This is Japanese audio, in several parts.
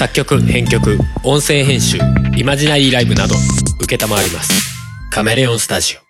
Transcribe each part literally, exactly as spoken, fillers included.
作曲編曲音声編集イマジナリーライブなど承ります。カメレオンスタジオ。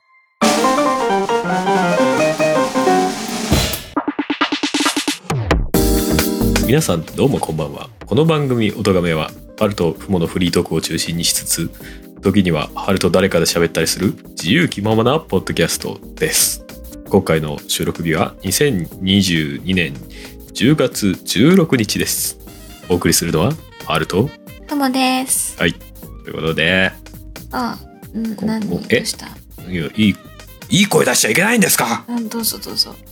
皆さんどうもこんばんは。この番組音亀はハルとフモのフリートークを中心にしつつ、時にはハルと誰かで喋ったりする自由気ままなポッドキャストです。今回の収録日はにせんにじゅうにねんじゅうがつじゅうろくにちです。お送りするのはハルとトモです。 はい、ということで、 あ、ん、何どうした？ いや、いいいい声出しちゃいけないんですか？ うん、どうぞどうぞ。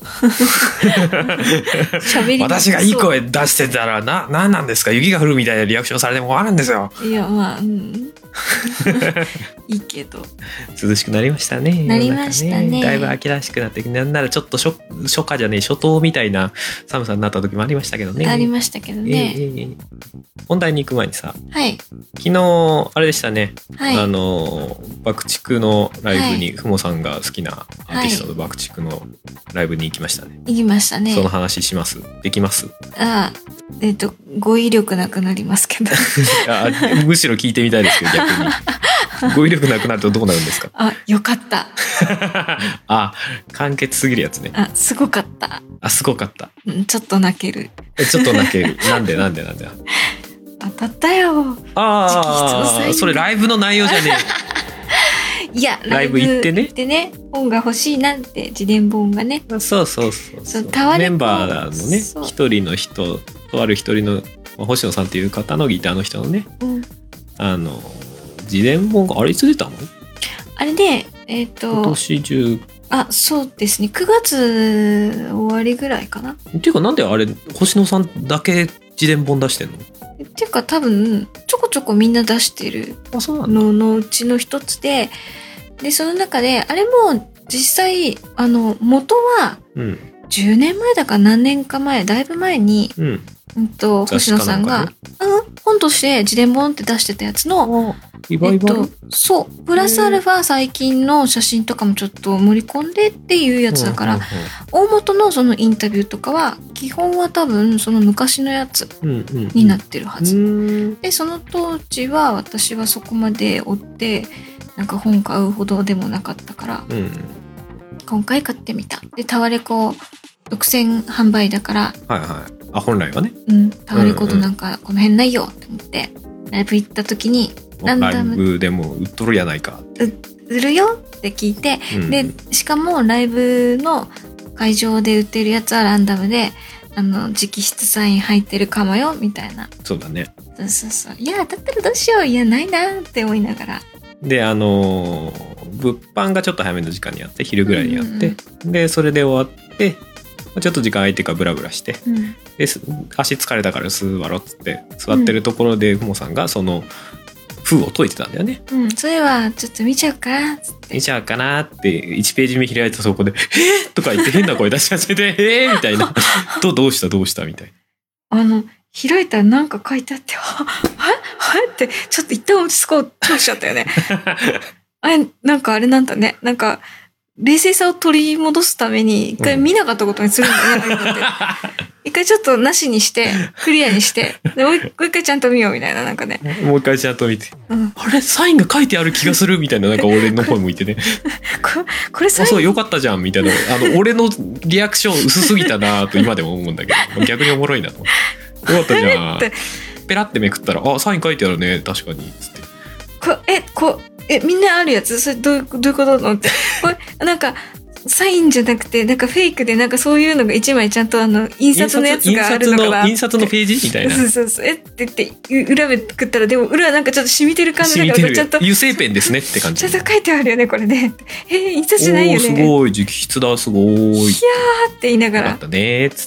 喋り私がいい声出してたらな、なんなんですか？雪が降るみたいなリアクションされても困るんですよ。 いや、まあ、うん。いいけど。 涼しくなりましたね。 なりましたね。 ねだいぶ秋らしくなってきて、なんならちょっと初初夏じゃねえ初冬みたいな寒さになった時もありましたけどね。 ありましたけどね。 えーえー、本題に行く前にさ、 はい。 昨日あれでしたね。 はい。 あの爆竹のライブに、はい、ふもさんが好きなアーティストの爆竹のライブに行きましたね。 行きましたね。 その話します？できます？ ああ、えっと語彙力なくなりますけど。 あ、むしろ聞いてみたいですけど逆に。語彙力なくなるとどうなるんですか？ あ、よかった。 あ、簡潔すぎるやつね。 あ、すごかった。 あ、すごかった。 うん、ちょっと泣ける。 ちょっと泣ける。なんでなんでなんで。 当たったよ。 ああ、それライブの内容じゃねえ。いや、 ライブ行ってね。 行ってね、本が欲しいなって自伝本がね。 そうそうそうそう。 そうタワレコメンバーのね、一人の人とある一人の星野さんっていう方のギターの人のね、うん、あの自伝本があれいつ出たの？あれで、えっと今年中。 あ、そうですね。くがつ終わりぐらいかな。 っていうかなんであれ星野さんだけ自伝本出してんの？ っていうか多分ちょこちょこみんな出してるののうちの一つで、でその中であれも実際あの元はじゅうねんまえだか何年か前、だいぶ前に、うんうんと星野さんが、ね、うん、本として自伝本って出してたやつの、 リバイバル、 えっと、そうプラスアルファ最近の写真とかもちょっと盛り込んでっていうやつだから、大元のそのインタビューとかは基本は多分その昔のやつになってるはず、うんうんうん、でその当時は私はそこまで追ってなんか本買うほどでもなかったから、うん、今回買ってみた。でタワレコ独占販売だから、 はいはい、あ本来はね、 うん、タワレコとなんかこの辺ないよって思って、うんうん、ライブ行った時にランダムライブでも売っとるやないか売るよって聞いて、うん、でしかもライブの会場で売ってるやつはランダムであの直筆サイン入ってるかもよみたいな。 そうだね。 そうそうそう。いやだったらどうしよう、いやないなって思いながら。 であの物販がちょっと早めの時間にやって昼ぐらいにやって、うんうん、でそれで終わってちょっと時間空いてからブラブラして、うん、で足疲れたから座ろうっつって座ってるところでふもさんがその封を解いてたんだよね。 うん、それはちょっと見ちゃうかなっつって見ちゃうかなっていちページ目開いたそこでえーとか言って変な声出し始めてえーみたいなど, どうしたどうしたみたいな。あの開いたらなんか書いてあってはっはっってちょっと一旦落ち着こうとしちゃったよね。あれなんかあれなんだね、なんか冷静さを取り戻すために一回見なかったことにするんだね、うん、一回ちょっとなしにしてクリアにしてでもう一回ちゃんと見ようみたいな、なんかねもう一回ちゃんと見て、うん、あれサインが書いてある気がするみたいな、なんか俺の方向いてねこ, これサインあそうよかったじゃんみたいな、あの俺のリアクション薄すぎたなと今でも思うんだけど逆におもろいなと思ってよかったじゃんペラってめくったらあサイン書いてあるね確かにつってこえこえみんなあるやつそれどういうどういうことのってこれなんかサインじゃなくてなんかフェイクでなんかそういうのが一枚ちゃんとあの印刷のやつがあるのかな、 印刷のページみたいな。 そうそうそうえって言って裏めくったらでも裏はなんかちょっと染みてる感じだからちゃんと油性ペンですねって感じ。 ちゃんと書いてあるよねこれね。えー、印刷じゃないよね。 おーすごい直筆だすごい。いやーって言いながら。 よかったねーっつって。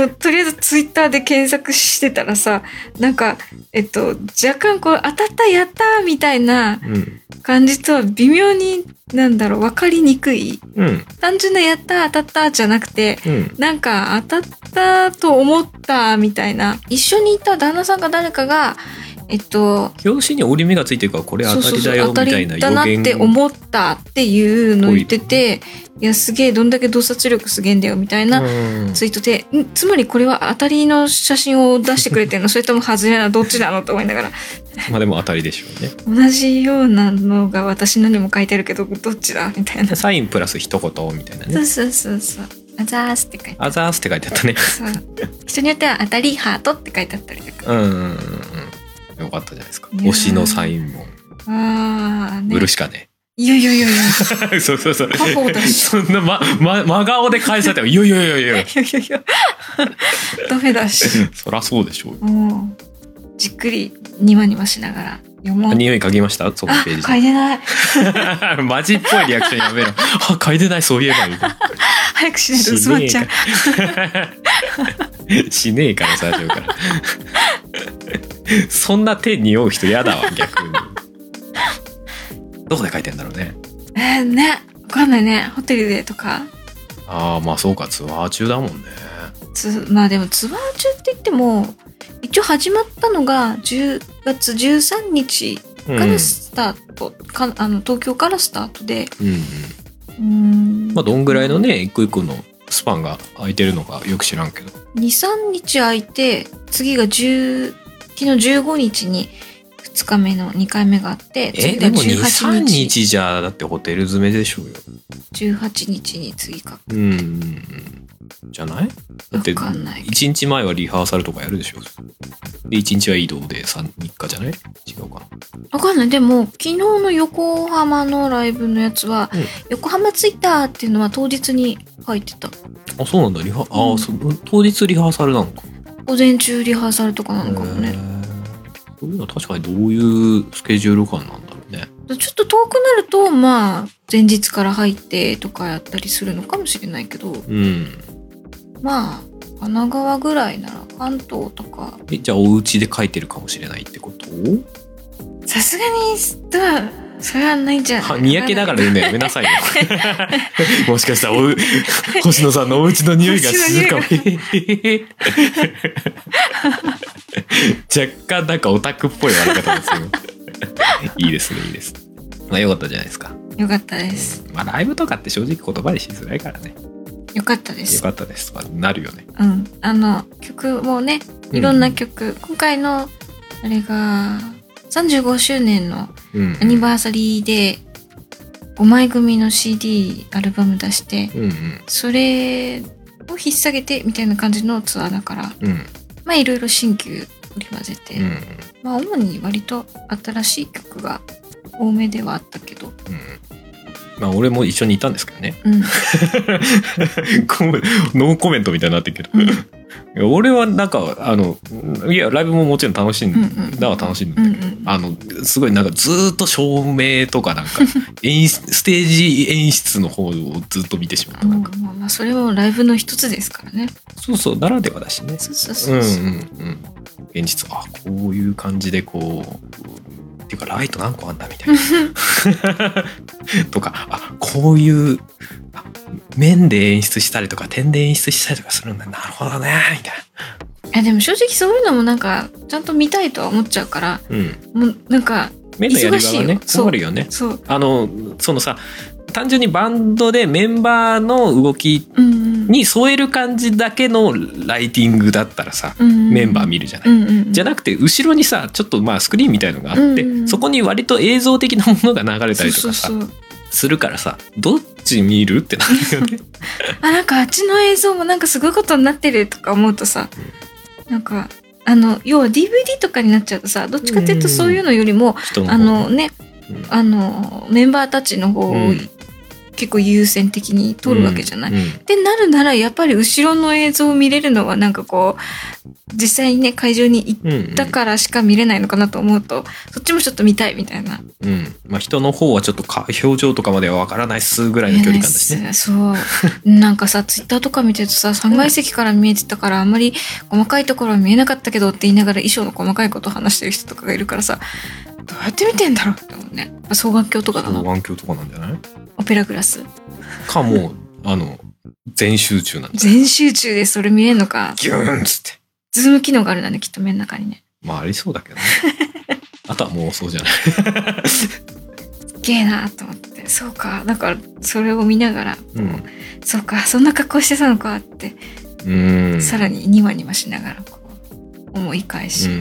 とりあえずツイッターで検索してたらさなんかえっと若干こう当たったやったみたいな感じとは微妙になんだろう分かりにくい、うん、単純なやった当たったじゃなくて、うん、なんか当たったと思ったみたいな。一緒にいた旦那さんか誰かが、 えっと表紙に折り目がついてるからこれ当たりだよみたいな予言。 当たりだなって思ったっていうのを言ってて、いやすげえどんだけ洞察力すげえんだよみたいなツイートで、んつまりこれは当たりの写真を出してくれてるのそれとも外れなのどっちなのと思いながらまあでも当たりでしょうね。 同じようなのが私のにも書いてあるけどどっちだみたいな。 サインプラス一言みたいなね。 そうそうそうそうアザースって書いてある。 アザースって書いてあったね。 そう人によっては当たりハートって書いてあったりとか。 うんうんうんよかったじゃないですか。推しのサインもあ、ね、 売るしかね。 いやいやいやいやそうそうそう。 過去だしそんなま、ま、真顔で返されてもいやいやいやいや。 いやいやいやダメだし。 そらそうでしょうよ。 もうじっくりニマニマしながら読もう。 匂い嗅ぎました？そのページ。 嗅いでない。 マジっぽいリアクションやめろ。あ、嗅いでないそういえばいい。 早くしないと薄まっちゃう。しねえからさ、最初から。そんな手匂う人やだわ逆に。どこで書いてんだろうね。 えー、ね分かんないね。ホテルでとか。 ああまあそうかツアー中だもんね。 つまあでもツアー中って言っても一応始まったのがじゅうがつじゅうさんにちからスタート、うん、かあの東京からスタートで、 うんうん、うーんまあどんぐらいのね一個一個のスパンが空いてるのかよく知らんけどにさんにち空いて次がじゅう昨日じゅうごにちにふつかめのにかいめがあってえでもにさんにちじゃだってホテル詰めでしょうよ。 じゅうはちにちに次かうんうんじゃないだっていちにちまえはリハーサルとかやるでしょ。でいちにちは移動でみっかじゃない違うかな分かんない。でも昨日の横浜のライブのやつは、うん、横浜着いたっていうのは当日に書いてた。 あそうなんだリハ、うん、あそ当日リハーサルなのか。 午前中リハーサルとかなのかもね。 そういうのは確かにどういうスケジュール感なんだろうね。 ちょっと遠くなるとまあ前日から入ってとかやったりするのかもしれないけど、うん、まあ神奈川ぐらいなら関東とか。 えじゃあお家で書いてるかもしれないってこと？ さすがにそれはないんじゃない。 にやけながら言うのやめなさいよ。もしかしたらお星野さんのお家の匂いがするかも。若干なんかオタクっぽい笑い方ですよ。いいですねいいです。まあよかったじゃないですか。 よかったです。 まあライブとかって正直言葉にしづらいからね。 よかったです。 よかったです。なるよね。 うん。あの曲もねいろんな曲、うん、今回のあれがさんじゅうごしゅうねんのアニバーサリーでごまい組の シーディー アルバム出して、うんうん、それを引っ提げてみたいな感じのツアーだから、うん、まあいろいろ新旧織り交ぜて、うん、まあ主に割と新しい曲が多めではあったけど、うん、 まあ俺も一緒にいたんですけどね、うん、ノーコメントみたいになってるけど、うん俺はなんかあのいやライブももちろん楽しんだは楽しいんだけど、うんうん、あのすごいなんかずっと照明とかなんか演出ステージ演出の方をずっと見てしまったなんか、 まあまあそれもライブの一つですからね。 そうそうならではだしね。 そうそうそうそう、うんうんうん、 現実あこういう感じでこうっていうかライト何個あんだみたいなとかあこういうあ面で演出したりとか点で演出したりとかするんだなるほどねみたいな。 いやでも正直そういうのもなんかちゃんと見たいとは思っちゃうから、うん、もうなんか面のやり場はね困るよね。そうあのそのさ単純にバンドでメンバーの動きに添える感じだけのライティングだったらさ、うんうん、メンバー見るじゃない、うんうん、じゃなくて後ろにさちょっとまあスクリーンみたいのがあって、うんうん、そこに割と映像的なものが流れたりとかさそうそうそうするからさどっち見るってなるよね。 あなんかあっちの映像もなんかすごいことになってるとか思うとさ、うん、なんかあの要は ディーブイディー とかになっちゃうとさどっちかっていうとそういうのよりも、うん、あのね、うん、あのメンバーたちの方を、うん結構優先的に撮るわけじゃない、うんうん、ってなるならやっぱり後ろの映像を見れるのはなんかこう実際にね会場に行ったからしか見れないのかなと思うと、うんうん、そっちもちょっと見たいみたいな、 うんまあ、人の方はちょっとか表情とかまではわからないっすぐらいの距離感だしね。 そうなんかさツイッターとか見てるとささんがい席から見えてたからあんまり細かいところは見えなかったけどって言いながら衣装の細かいことを話してる人とかがいるからさどうやって見てんだろうって思うね。双眼鏡とかだな。 双眼鏡とかなんじゃない？ オペラグラスかもあの全集中なんだ。 全集中でそれ見えるのか。 ギューンっつってズーム機能があるんだねきっと目の中にね。 まあありそうだけどね。 あとはもうそうじゃないすげえなと思って、そうか、だからそれを見ながら、うん、そうかそんな格好してたのかってうんさらにニマニマしながらこう思い返し、うんうん、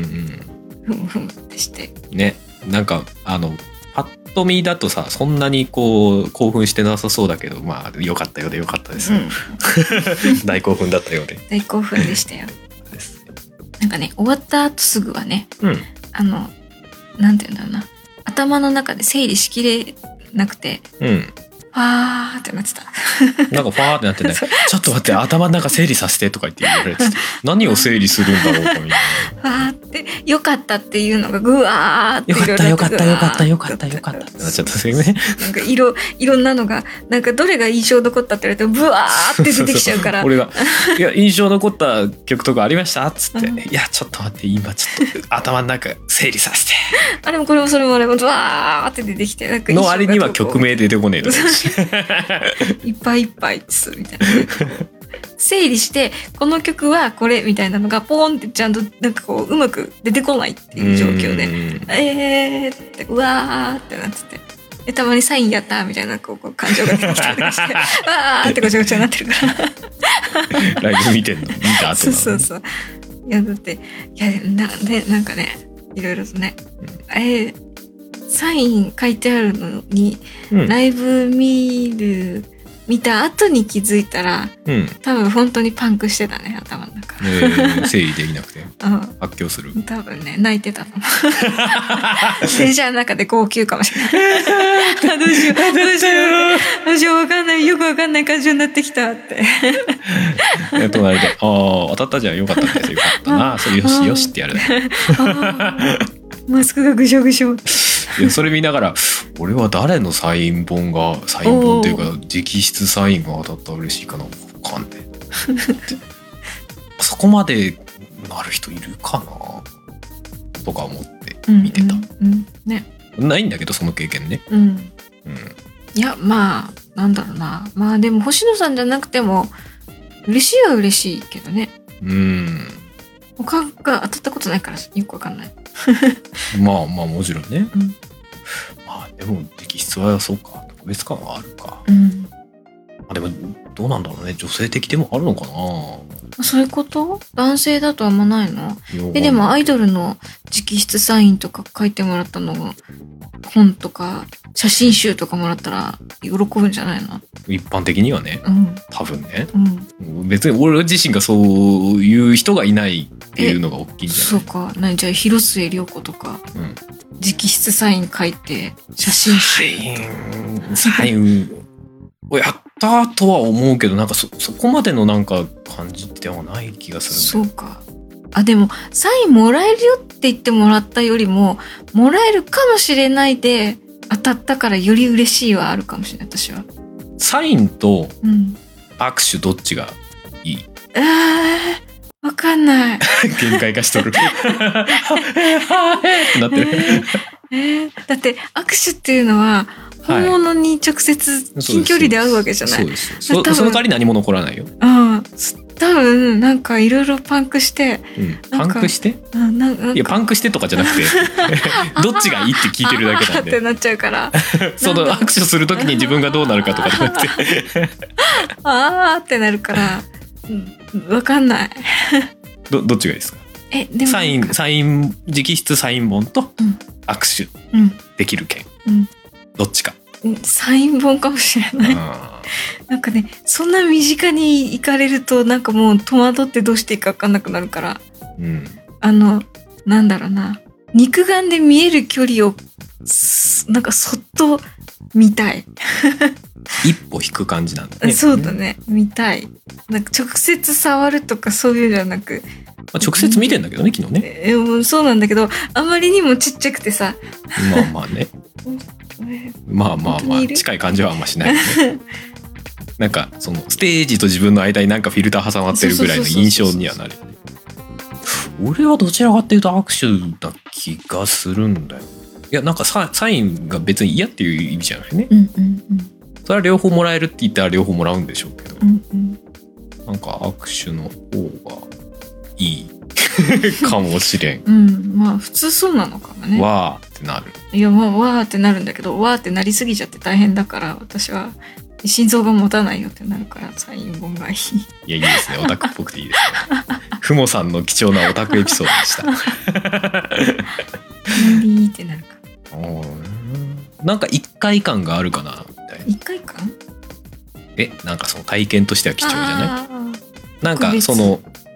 ふむふむってしてね、なんかあのパッと見だとさそんなにこう興奮してなさそうだけど、まあ良かったようで良かったです、うん、大興奮だったようで大興奮でしたよなんかね終わった後すぐはね、うん、あのなんていうんだろうな、頭の中で整理しきれなくて、うん、ファーってなってたなんかファーってなってねちょっと待って頭の中整理させてとか言って言われてて何を整理するんだろうかみたいなファーってよかったっていうのがぐわーってよかったよかったよかったよかったよかったってなっちゃったんですよねなんか色いろんなのがなんかどれが印象残ったって言われてブワーって出てきちゃうから俺がいや印象残った曲とかありましたっつって、うん、いやちょっと待って今ちょっと頭の中整理させてあれもこれもそれもあれもブワーって出てきてなんかの割には曲名出てこねえといっぱいいっぱいっすみたいな整理してこの曲はこれみたいなのがポンってちゃんとなんかこううまく出てこないっていう状況でえーってうわーってなっててでたまにサインやったみたいなこうこう感情が出てきたりとかしてわーってごちゃごちゃになってるからライブ見てんの見た後なのそうそうそういやだっていやな、ね、なんかねいろいろとね、うん、えー、サイン書いてあるのに、うん、ライブ見る見た後に気づいたら、うん、多分本当にパンクしてたね頭の中、 えー、整理できなくて、うん、発狂する多分ね泣いてたと思う電車の中で号泣かもしれないどうしようどうしようどうしよう分かんないよく分かんない感情になってきたって隣でああ当たったじゃんよかったですよかったなそれよしよしってやるマスクがぐしょぐしょいやそれ見ながら俺は誰のサイン本がサイン本っていうか直筆サインが当たったら嬉しいかな分かんねそこまでなる人いるかなとか思って見てた、うんうんうんね、ないんだけどその経験ね、うんうん、 いやまあなんだろうなまあでも星野さんじゃなくても嬉しいは嬉しいけどねうん他が当たったことないからよくわかんないまあまあもちろんね、うん、まあでも直筆はそうか特別感はあるか、うん、まあでもどうなんだろうね女性的でもあるのかなそういうこと男性だとあんまないのえでもアイドルの直筆サインとか書いてもらったのが本とか写真集とかもらったら喜ぶんじゃないの一般的にはね、うん、多分ね、うん、別に俺自身がそういう人がいないっていうのが大きいんじゃないそうか何じゃあ広末涼子とか、うん、直筆サイン書いて写真集サインをやったとは思うけどなんか そ, そこまでのなんか感じではない気がする、ね、そうかあでもサインもらえるよって言ってもらったよりももらえるかもしれないで当たったからより嬉しいはあるかもしれない私はサインと握手どっちがいい、うん、 えー、わかんない限界化しとるなってる、 えーえー、だって握手っていうのは本物に直接近距離で会うわけじゃない、はい、 そうですそうです そ, その代わり何も残らないよあ多分なんかいろいろパンクして、 うん、パンクしていやパンクしてとかじゃなくてどっちがいいって聞いてるだけなんでってなっちゃうからその握手するときに自分がどうなるかとかじゃなくてあーってなるから、うん、分かんないど, どっちがいいですかえでもサインサイン直筆サイン本と握手できる券、うんうん、どっちかサイン本かもしれないなんかねそんな身近に行かれるとなんかもう戸惑ってどうしていいか分かんなくなるから、うん、あのなんだろうな肉眼で見える距離をなんかそっと見たい一歩引く感じなんだねそうだね見たいなんか直接触るとかそういうじゃなく、 まあ、直接見てんだけどね昨日ね、 えー、そうなんだけどあまりにもちっちゃくてさまあまあねまあまあまあ近い感じはあんましない、ね、なんかそのステージと自分の間になんかフィルター挟まってるぐらいの印象にはなる。俺はどちらかっていうと握手だ気がするんだよ。いやなんか サ, サインが別に嫌っていう意味じゃないね、うんうんうん、それは両方もらえるって言ったら両方もらうんでしょうけど、うんうん、なんか握手の方がいいかもしれん。 うん、まあ普通そうなのかもね。 わーってなる。 いや、まあわーってなるんだけど、わーってなりすぎちゃって大変だから、私は心臓が持たないよってなるから、サイン本がいい。 いや、いいですね。オタクっぽくていいですね。ふもさんの貴重なオタクエピソードでした。 無理ってなるから。 おなんか一回感があるかなみたいな。 一回感？ え、なんかその体験としては貴重じゃない？なんか特別その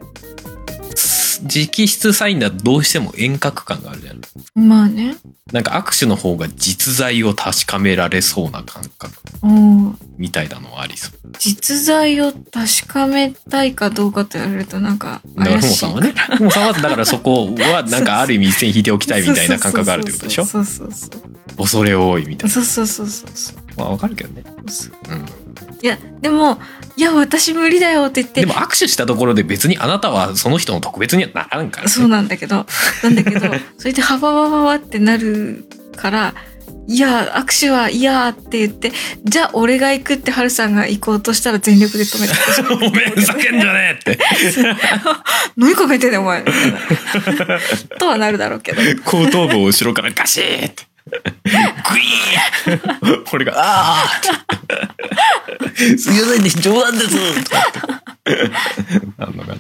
直筆サインだとどうしても遠隔感があるじゃん。 まあね。 なんか握手の方が実在を確かめられそうな感覚おみたいなのはありそう。 実在を確かめたいかどうかって言われるとなんかだから怪しいふもさんはね、ふもさんはだからそこはなんかある意味一線引いておきたいみたいな感覚があるってことでしょ。 そうそうそうそう。 恐れ多いみたいな。 そうそうそうそうそう。 まあわかるけどね。うん。 いやでもいや私無理だよって言って。 でも握手したところで別にあなたはその人の特別にはならんからね。 そうなんだけどなんだけどそれでハババババってなるからいや握手は嫌って言ってじゃあ俺が行くってハルさんが行こうとしたら全力で止めておめえふざけんじゃねえって何考えてんねんお前とはなるだろうけど後頭部を後ろからガシーってグイーン俺があーすみませんね冗談ですとかってなんのかな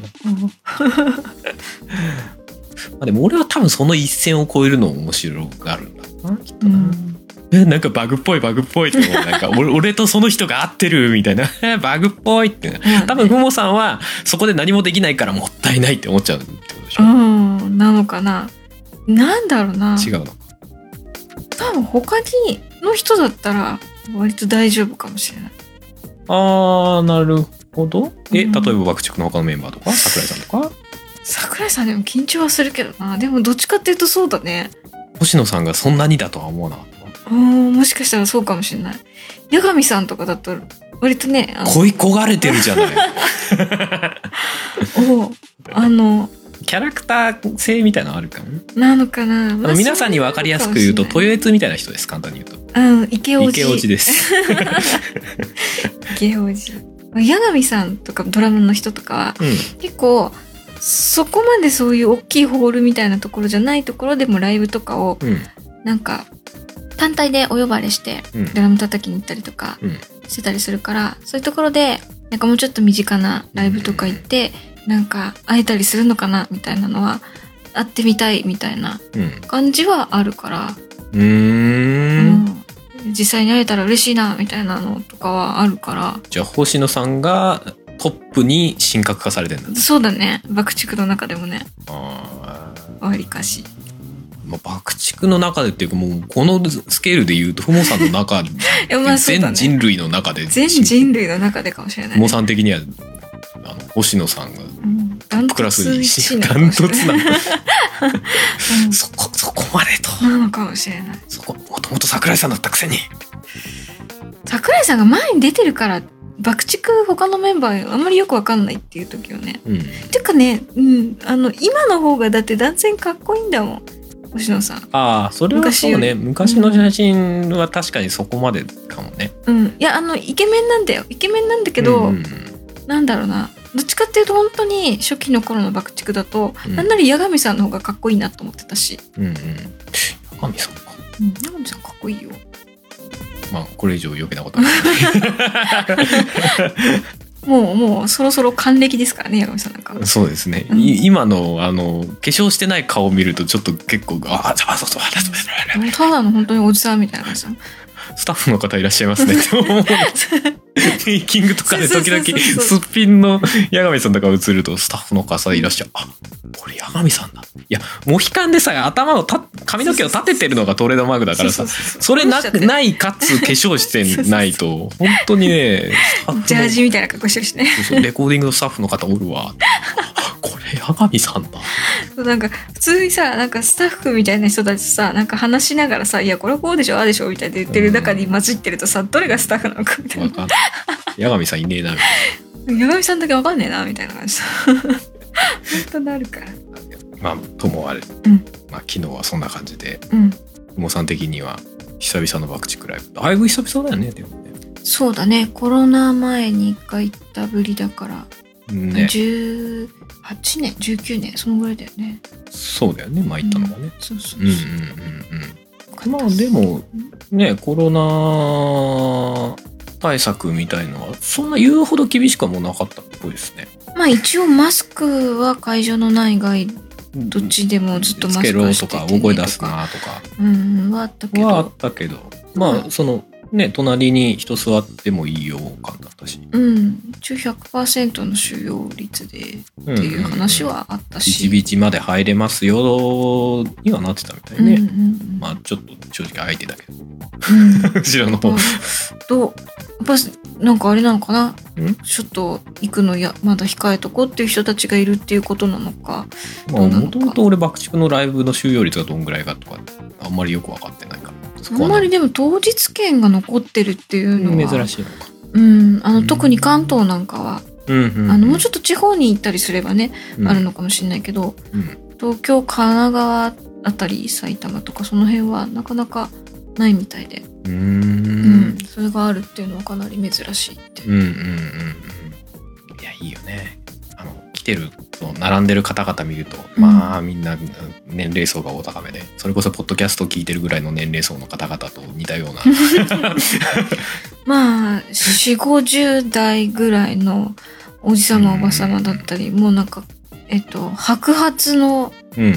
まあでも俺は多分その一線を越えるの面白がるんだなきっとな、うんえなんかバグっぽいバグっぽいってなんか 俺, 俺とその人が合ってるみたいなバグっぽいって多分ふもさんはそこで何もできないからもったいないって思っちゃうってことでしょ。うんなのかななんだろうな違うのか多分他にの人だったら割と大丈夫かもしれない。 あーなるほど。え、うん、例えば爆竹の他のメンバーとか桜井さんとか桜井さんでも緊張はするけどな。でもどっちかっていうとそうだね。 星野さんがそんなにだとは思わなかった。 うんもしかしたらそうかもしれない。八神さんとかだと割とね恋焦がれてるじゃないおあのキャラクター性みたいなのあるかもなのかな、 まあ、皆さんに分かりやすく言うと豊悦みたいな人です。簡単に言うとうん池王子池王子です池王子八神さんとかドラムの人とかは、うん、結構そこまでそういう大きいホールみたいなところじゃないところでもライブとかを、うん、なんか単体でお呼ばれして、うん、ドラム叩きに行ったりとかしてたりするから、うん、そういうところでなんかもうちょっと身近なライブとか行って、うん、なんか会えたりするのかなみたいなのは会ってみたいみたいな感じはあるから、 うんうん、 実際に会えたら嬉しいなみたいなのとかはあるから。 じゃあ星野さんがトップに神格化されてるんだ。 そうだね爆竹の中でもねわりかしまあ、爆竹の中でっていうかもうこのスケールで言うとふもさんの中でまあ全人類の中で、ね、 全人類の中でかもしれない、ね、 ふもさん的にはあの星野さんがクラスにダントツなの、うん、そこそこまでとなのかもしれない。 そこもともと桜井さんだったくせに桜井さんが前に出てるから爆竹他のメンバーあんまりよく分かんないっていう時はね、うん、ていうかね、うん、あの今の方がだって断然かっこいいんだもん星野さん。 ああそれはそうね昔の写真は確かにそこまでかもね。 うん、いやあのイケメンなんだよイケメンなんだけど、うんうん、なんだろうなどっちかっていうと本当に初期の頃の爆竹だと、うん、なんなら八神さんの方がかっこいいなと思ってたし。うんうん八神さんか。 うん八神さんかっこいいよ。 まあこれ以上余計なことはないもうもうそろそろ還暦ですからね八神さんなんか。 そうですね、うん、今のあの化粧してない顔を見るとちょっと結構ああそうそうそうただの本当におじさんみたいな感じ。 スタッフの方いらっしゃいますねって思うメイキングとかで時々すっぴんの八神さんとか映るとスタッフの方いらっしゃる。あこれ八神さんだ。いやモヒカンでさえ頭をた髪の毛を立ててるのがトレードマークだからさそれ な, ないかつ化粧してないと本当にねジャージみたいな格好してるしね。 そうそうレコーディングのスタッフの方おるわこれ八神さんだ。 なんか普通にさなんかスタッフみたいな人たちさなんか話しながらさいやこれこうでしょああでしょみたいな言ってる中に混じってるとさどれがスタッフなのかみたいな。分かんない八神さんいねえなみたいな。八神さんだけ分かんねえなみたいな感じ本当なるから。 まあともあれ、うんまあ、昨日はそんな感じでふも、うん、さん的には久々の爆竹ライブだいぶ久々だよね。でもねそうだねコロナ前に一回行ったぶりだからね、 じゅうはちねんじゅうきゅうねんそのぐらいだよね。 そうだよね、まあ行ったのがね、 うん、そうそうそう、 うんうんうんうん、まあでもね、コロナ対策みたいのはそんな言うほど厳しくはもうなかったっぽいですね。 まあ一応マスクは会場の内外どっちでもずっとマスクはしてて、ね、 つけろとか大声出すなとか、 うんはあったけどはあったけど、まあそのね、隣に人座ってもいいよ感だったし、 うん、一応 ひゃくパーセント の収容率でっていう話はあったし、 ビチビチまで入れますよにはなってたみたいね、うんうんうん、まあちょっと正直空いてたけど、うん、後ろの方どうやっぱなんかあれなのかな、ちょっと行くのやまだ控えとこっていう人たちがいるっていうことなのか、 もともと俺爆竹のライブの収容率がどんぐらいかとかあんまりよく分かってないから、 あんまりでも当日券が残ってるっていうのは珍しいのか、 うん、あの特に関東なんかは、うんうんうん、あのもうちょっと地方に行ったりすればね、うん、あるのかもしれないけど、うん、東京神奈川あたり埼玉とかその辺はなかなかないみたいで、うーん、うん、それがあるっていうのはかなり珍しいって、うんうんうんうん、いやいいよね、あの来てる並んでる方々見ると、うん、まあみんな年齢層がお高めで、それこそポッドキャストを聞いてるぐらいの年齢層の方々と似たようなまあ よんじゅうごじゅう代ぐらいのおじさまおばさまだったり、もうなんかえっと白髪の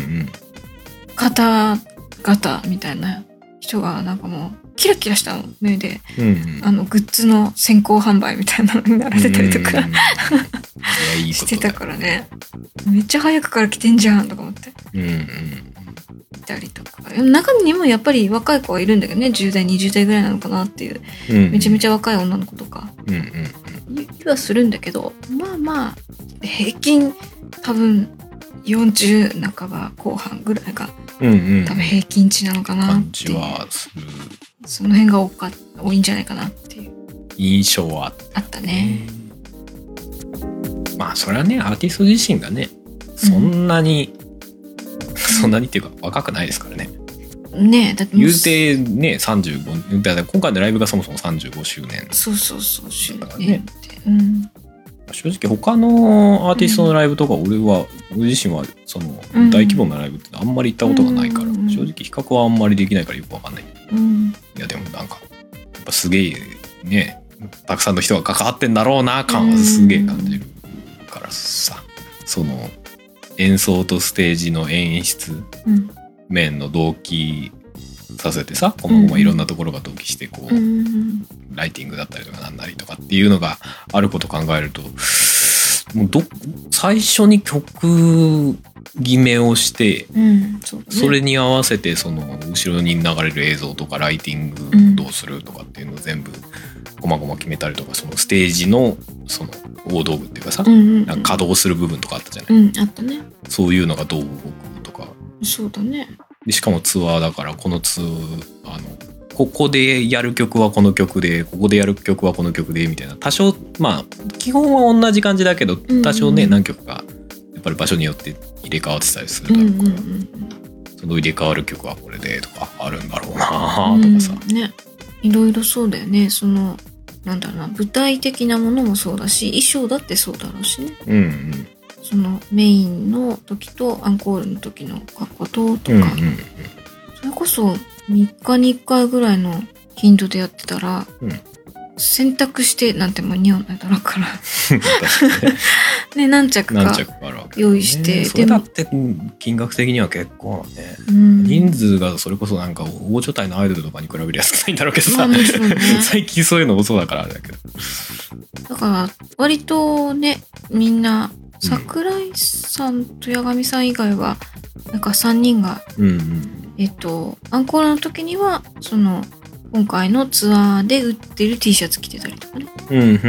方々みたいな人がなんかもうキラキラした目で、うんうん、あのグッズの先行販売みたいなのになられたりとかしてたからね、めっちゃ早くから来てんじゃんとか思って、うんうん、いたりとか、中にもやっぱり若い子はいるんだけどね、じゅう代にじゅう代ぐらいなのかなっていう、うんうん、めちゃめちゃ若い女の子とか、うんうんうん、いはするんだけど、まあまあ平均多分よんじゅう半ば後半ぐらいが、うんうん、多分平均値なのかなっていう感じはする。その辺が多か多いんじゃないかなっていう印象はあったね。 まあそれはね、アーティスト自身がねそんなに、うん、そんなにっていうか若くないですからね。 ねえ、だって言うてねさんじゅうごだから今回のライブがそもそもさんじゅうごしゅうねん、 そうそうそう周年って、うん、 正直他のアーティストのライブとか俺は、うん、俺自身はその大規模なライブってあんまり行ったことがないから、うん、正直比較はあんまりできないからよくわかんない、うん、いやでもなんかやっぱすげえね、たくさんの人が関わってんだろうな感はすげえ感じるからさ、その演奏とステージの演出面の同期させてさ、こまごまいろんなところが同期してこう、うん、ライティングだったりとかなんなりとかっていうのがあることを考えると、もうど最初に曲決めをして、うんそうね、それに合わせてその後ろに流れる映像とかライティングどうするとかっていうのを全部こまごま決めたりとか、そのステージのその大道具っていうかさ、うんうんうん、なんか稼働する部分とかあったじゃない、 うん、あったね。 そういうのがどう動くとか。 そうだね。 でしかもツアーだから、このツあのここでやる曲はこの曲で、ここでやる曲はこの曲でみたいな、多少まあ基本は同じ感じだけど多少ね、うんうん、何曲かやっぱり場所によって入れ替わってたりするだろうから、うんうんうん、その入れ替わる曲はこれでとかあるんだろうなとかさ、 うん、ね、いろいろそうだよね。そのなんだろうな、舞台的なものもそうだし、衣装だってそうだろうしね、うんうん、そのメインの時とアンコールの時の格好ととか、うんうんうん、それこそみっかにいっかいぐらいの頻度でやってたら、うん、選択してなんて間に合わないだろうからね、何着か用意して、 ね、それだって金額的には結構ね、うん、人数がそれこそなんか大所帯のアイドルとかに比べる安くないんだろうけどさ、まあね、最近そういうのもそうだからあれだけど、 だから割とね、みんな桜井さんと八神さん以外はなんかさんにんが、うんうん、えっとアンコールの時にはその今回のツアーで売ってる T シャツ着てたりとかね。うんうんうんうん。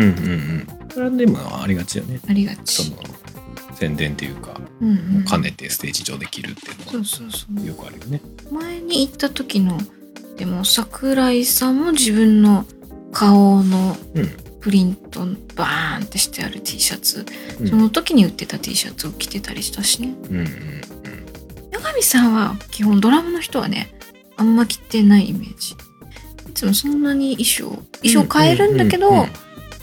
それはでもありがちよね。 ありがち。 その宣伝っていうか、うんうん、兼ねてステージ上で着るっていうのはそうそうそうよくあるよね。 前に行った時のでも桜井さんも自分の顔のプリントバーンってしてある T シャツ、うん、その時に売ってた T シャツを着てたりしたしね。うんうんうん。八神さんは基本ドラムの人はね、あんま着てないイメージ。いつもそんなに衣装衣装変えるんだけど、うんうんうんうん、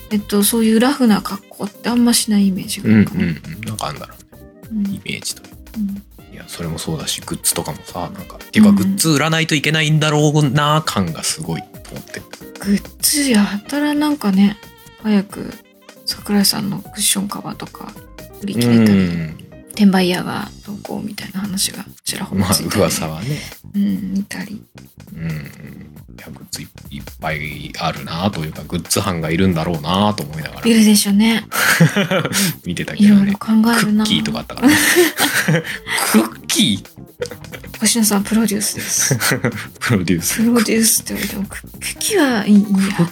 えっと、そういうラフな格好ってあんましないイメージがあるかな。 うんうんうん。なんかあんだろうね。 うんイメージという。 うんいや、それもそうだし、グッズとかもさ、なんか、っていうか、グッズ売らないといけないんだろうな感がすごいと思って。 グッズやったらなんかね、早く桜井さんのクッションカバーとか売り切れたり、転売屋がどうこうみたいな話がちらほらついたり、 まあ、噂はね。 うん、見たり。 うん。いや、グッズいっぱいあるなというか、グッズ班がいるんだろうなと思いながらいるでしょうね。 見てたけどね。 いろいろ考えるな。 クッキーとかあったからね。クッキー星野さんプロデュースです。 プロデュース。 プロデュースって言われても、クッキーはいいやって。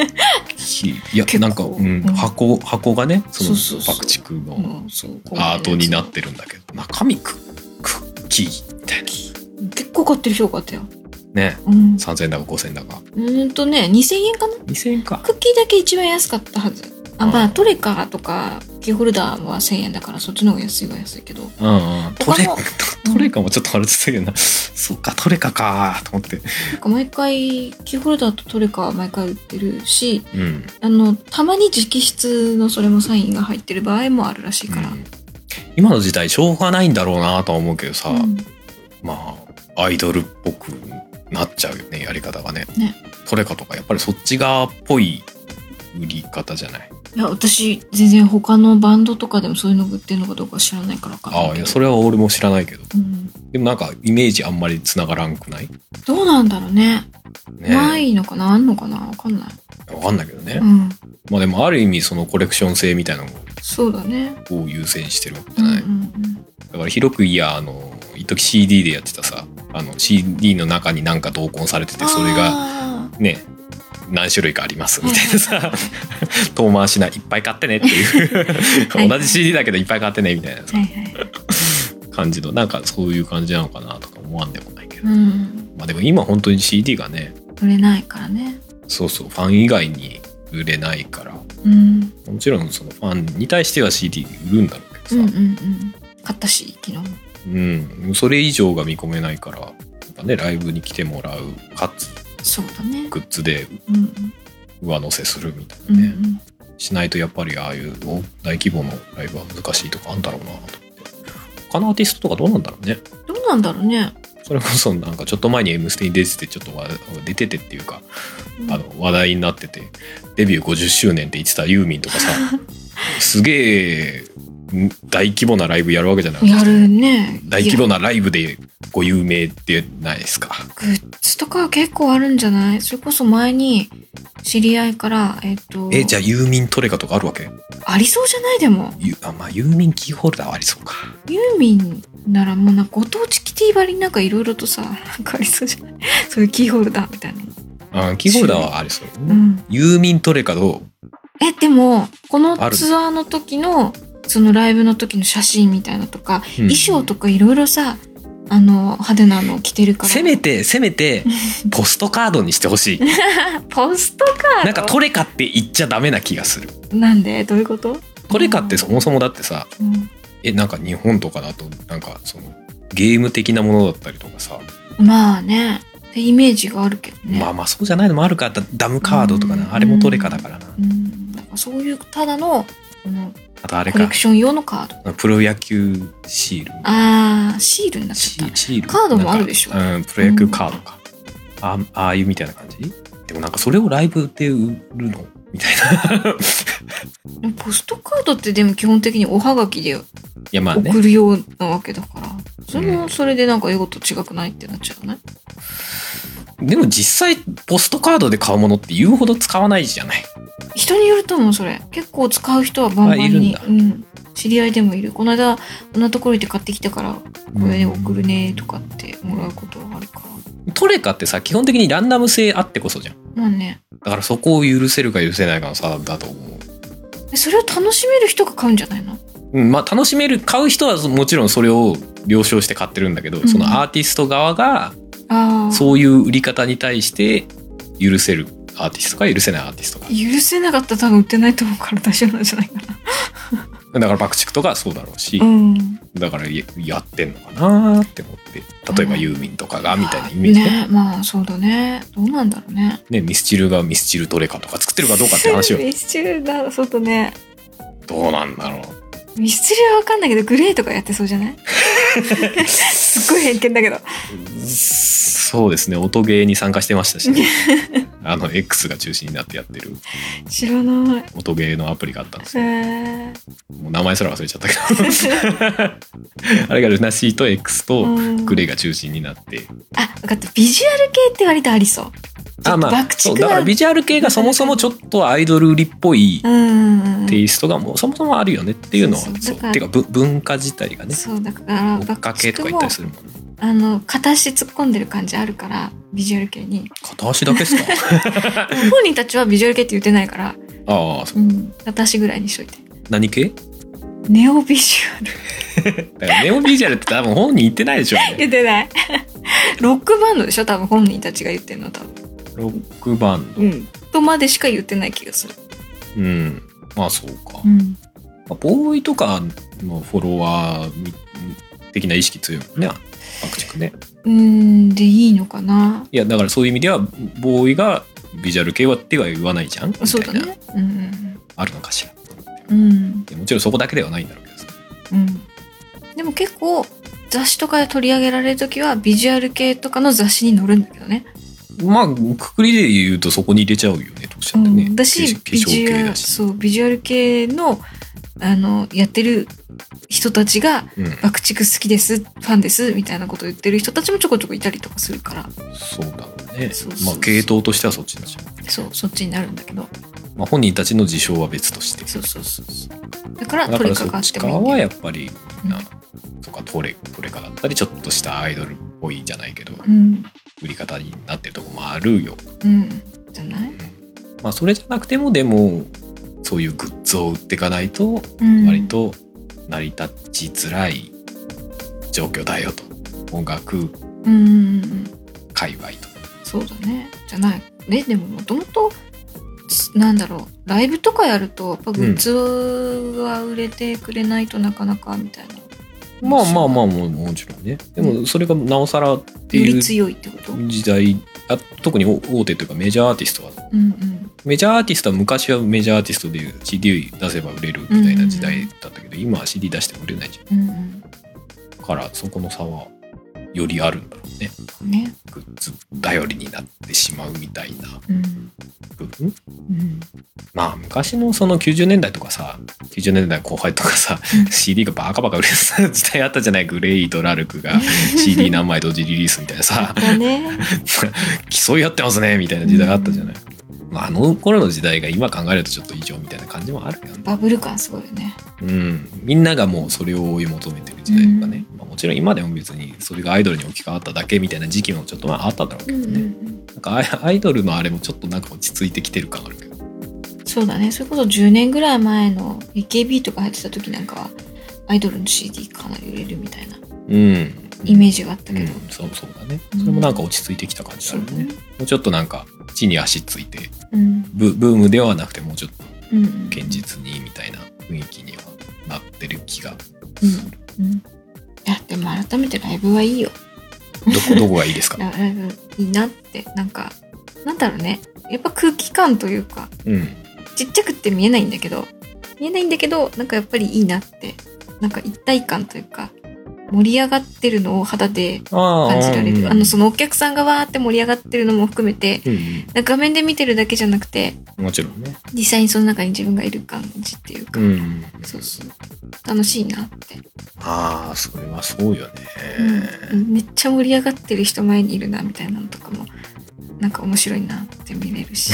いや、なんか、うん、箱、箱がね、そのそうそうそう爆竹のうんそうアートになってるんだけど、中身ククッキーみたいな。 結構買ってる人多かったよ。 ね、 うん。 さんぜんえんだかごせんえんだか。 うーんとね、にせんえんかな。 にせんえんか。 クッキーだけ一番安かったはず。あ、まああトレカとかキーホルダーはせんえんだからそっちの方が安いは安いけど。 うんうん。トレ他のトレカもちょっとあれつったけどな。そっか、トレカかと思って。 なんか毎回キーホルダーとトレカは毎回売ってるし、 うん。 あのたまに直筆のそれもサインが入ってる場合もあるらしいから。 うん今の時代しょうがないんだろうなとは思うけどさ、 うんまあアイドルっぽくなっちゃうよね、やり方がね。 ねトレカとかやっぱりそっち側っぽい売り方じゃない。 いや私全然他のバンドとかでもそういうの売ってるのかどうか知らないからかああ、いやそれは俺も知らないけど、 うん、 でもなんかイメージあんまりつながらんくない？ どうなんだろうね。 ね、 ないのかな、あんのかな、わかんない。 わかんないけどね。 うん、 まあでもある意味そのコレクション性みたいなのそうだね。 を優先してるわけじうんうゃない。 んだから広く言いやあの一時 シーディー でやってたさ、あの シーディー の中になんか同梱されてうん、 てそれがあね何種類かありますみたいなさ遠回しないっぱい買ってねっていうはい同じ シーディー だけどいっぱい買ってねみたいなさーはいはい。 感じのなんかそういう感じなのかなとか思わんでもないけど、 うん、 まあでも今本当に シーディー がね売れないからね。 そうそうファン以外に売れないからうん、 もちろんそのファンに対しては シーディー 売るんだろうけどさ、 うんうんうん。買ったし昨日も。 うん、それ以上が見込めないからやっぱねライブに来てもらうかつそうだね。 グッズでうん上乗せするみたいうんうなね、 んしないとやっぱりああいう大規模のライブは難しいとかあんだろうなと思って他のアーティストとかどうなんだろうね。 どうなんだろうね。 それこそなんかちょっと前に「M ステ」に出ててちょっとわ出ててっていうか、 うんあの話題になっててデビューごじゅっしゅうねんって言ってたユーミンとかさすげえ大規模なライブやるわけじゃない。 やるね。 大規模なライブでご有名ってないですか。 グッズとかは結構あるんじゃない？それこそ前に知り合いからえっとえじゃあユーミントレカとかあるわけ？ ありそうじゃない？でもゆあまあユーミンキーホルダーはありそうか。 ユーミンならもうなんかご当地キティバリなんかいろいろとさなんかありそうじゃない？そういうキーホルダーみたいな。 あキーホルダーはありそう、ね、 うん。 ユーミントレカどう？ えでもこのあるツアーの時のそのライブの時の写真みたいなとか、 うん衣装とかいろいろさあの派手なの着てるから。 せめてせめてポストカードにしてほしい。 ポストカードなんかトレカって言っちゃダメな気がする。 なんでどういうこと？ トレカってそもそもだってさ、 うんえなんか日本とかだとなんかそのゲーム的なものだったりとかさ、 まあねってイメージがあるけどね。 まあまあそうじゃないのもあるから、ダムカードとかな、 うんあれもトレカだからな。 うんなんかそういうただのこのあとあれかコレクション用のカード。 プロ野球シール。 あーシールになっちシゃった。 シールカードもあるでしょなんかうん、プロ野球カードか、あああいうみたいな感じ。でもなんかそれをライブで売るのみたいな。 でもポストカードってでも基本的におはがきでいやまあね送るようなわけだから、それうんもそれでなんか英語と違くないってなっちゃうね。 でも実際ポストカードで買うものって言うほど使わないじゃない。 人によると思うそれ。結構使う人はバンバンに。 あいるんだうん。知り合いでもいる。この間こんなところで買ってきたからこれで送るねとかってもらうことはあるから。 トレカってさ基本的にランダム性あってこそじゃん。 まあね。 だからそこを許せるか許せないかの差だと思う。 でそれを楽しめる人が買うんじゃないの？ うん、まあ楽しめる買う人はもちろんそれを了承して買ってるんだけど、 うんそのアーティスト側がああ。 そういう売り方に対して許せるアーティストか許せないアーティストか。 許せなかったら多分売ってないと思うから大丈夫なんじゃないかな。 だから爆竹とかそうだろうし、 うん、 だからやってんのかなって思って、例えばユーミンとかがみたいなイメージね。 ね、まあそうだね。どうなんだろうね。 ね、ミスチルがミスチルトレカとか作ってるかどうかって話を。 ミスチルだ、そうだね。 どうなんだろう。ミスチルは分かんないけどグレーとかやってそうじゃない？すっごい偏見だけど。 そうですね、音ゲーに参加してましたし、ね、あの X が中心になってやってる知らない音ゲーのアプリがあったんですよ。 へもう名前すら忘れちゃったけどあれがルナシーと X とグレーが中心になって、 うん、あ、分かった。ビジュアル系って割とありそう。 あ、まあ、そうだからビジュアル系がそもそもちょっとアイドル売りっぽいテイストがもうそもそもあるよねっていうのは、そうそうそう、てか文化自体がね、 そうだから追っかけとか言ったりするもんね。 あの片足突っ込んでる感じあるからビジュアル系に。 片足だけですか？ 本人たちはビジュアル系って言ってないから、 ああ、そう、 うん、片足ぐらいにしといて。 何系？ ネオビジュアル。 だからネオビジュアルって多分本人言ってないでしょうね。 言ってない。ロックバンドでしょ多分本人たちが言ってるの。多分ロックバンド、 うん、とまでしか言ってない気がする。 うん、まあそうか、 うん、 まあ、ボーイとかのフォロワー的な意識強いもんね、爆竹ね。 うーん、でいいのかな。 いやだからそういう意味ではボーイがビジュアル系はっては言わないじゃんみたいな。 そうだね、うん、 あるのかしら、 うん、 もちろんそこだけではないんだろうけどさ、 うん、でも結構雑誌とかで取り上げられるときはビジュアル系とかの雑誌に載るんだけどね。 まあくくりで言うとそこに入れちゃうよね、どうしたってね、 うん、だしビジュアル、そうビジュアル系のあのやってる人たちが、うん、爆竹好きです、ファンですみたいなことを言ってる人たちもちょこちょこいたりとかするから。 そうだろうね。 そうそうそう、 まあ系統としてはそっちになっちゃう。 そう、そっちになるんだけど、 まあ、本人たちの事象は別として。 そうそうそうそう。だからトレカがあってもいい。 そっち側はやっぱりな、うん、とかトレトレカだったりちょっとしたアイドルっぽいじゃないけど、うん、売り方になってるとこもあるよ。 うん、じゃない？うん、 まあそれじゃなくてもでもそういうグッズを売っていかないと割と成り立ちづらい状況だよと、音楽界隈と。 そうだね。じゃないね。でももともとなんだろう、ライブとかやるとやっぱグッズは売れてくれないとなかなかみたいな、 うん、まあまあまあ も, もちろんね。でもそれがなおさらっていうより強いってこと時代、あ特に大手というかメジャーアーティストは、うんうん、メジャーアーティストは昔はメジャーアーティストで シーディー 出せば売れるみたいな時代だったけど、うんうん、今は シーディー 出しても売れないじゃん、うんうん、からそこの差はよりあるんだろう ね, ねグッズ頼りになってしまうみたいな部分、うんうん、まあ昔のそのきゅうじゅうねんだいとかさ、きゅうじゅうねんだいこう半とかさ、うん、シーディー がバカバカ売れる時代あったじゃない。グレイとラルクが シーディー 何枚同時リリースみたいなさ競い合ってますねみたいな時代があったじゃない、うん、あの頃の時代が今考えるとちょっと異常みたいな感じもあるけどね。 バブル感すごいよね。 うん、みんながもうそれを追い求めてる時代とかね、うんまあ、もちろん今でも別にそれがアイドルに置き換わっただけみたいな時期もちょっとまああったんだろうけどね、うんうん、なんかアイドルのあれもちょっとなんか落ち着いてきてる感あるけど。 そうだね。それこそじゅうねんぐらい前の エーケービー とか入ってた時なんかはアイドルの シーディー かなり売れるみたいなイメージがあったけど、 うんうん、そうそうだね。それもなんか落ち着いてきた感じあるね、うん、もうちょっとなんか地に足ついて、うん、ブ, ブームではなくてもうちょっと堅実にみたいな雰囲気にはなってる気がする、 うんうん、いやでも改めてライブはいいよ。 どこどこがいいですか？ ライブいいなって。なんかなんだろうね、やっぱ空気感というか、うん、ちっちゃくって見えないんだけど見えないんだけどなんかやっぱりいいなって、なんか一体感というか盛り上がってるのを肌で感じられる。あ, あのそのお客さんがわーって盛り上がってるのも含めて、うんうん、画面で見てるだけじゃなくて、 もちろんね、 実際にその中に自分がいる感じっていうか、うん、そうそう楽しいなって。 ああそれはそうよね、 うん、めっちゃ盛り上がってる人前にいるなみたいなのとかもなんか面白いなって見れるし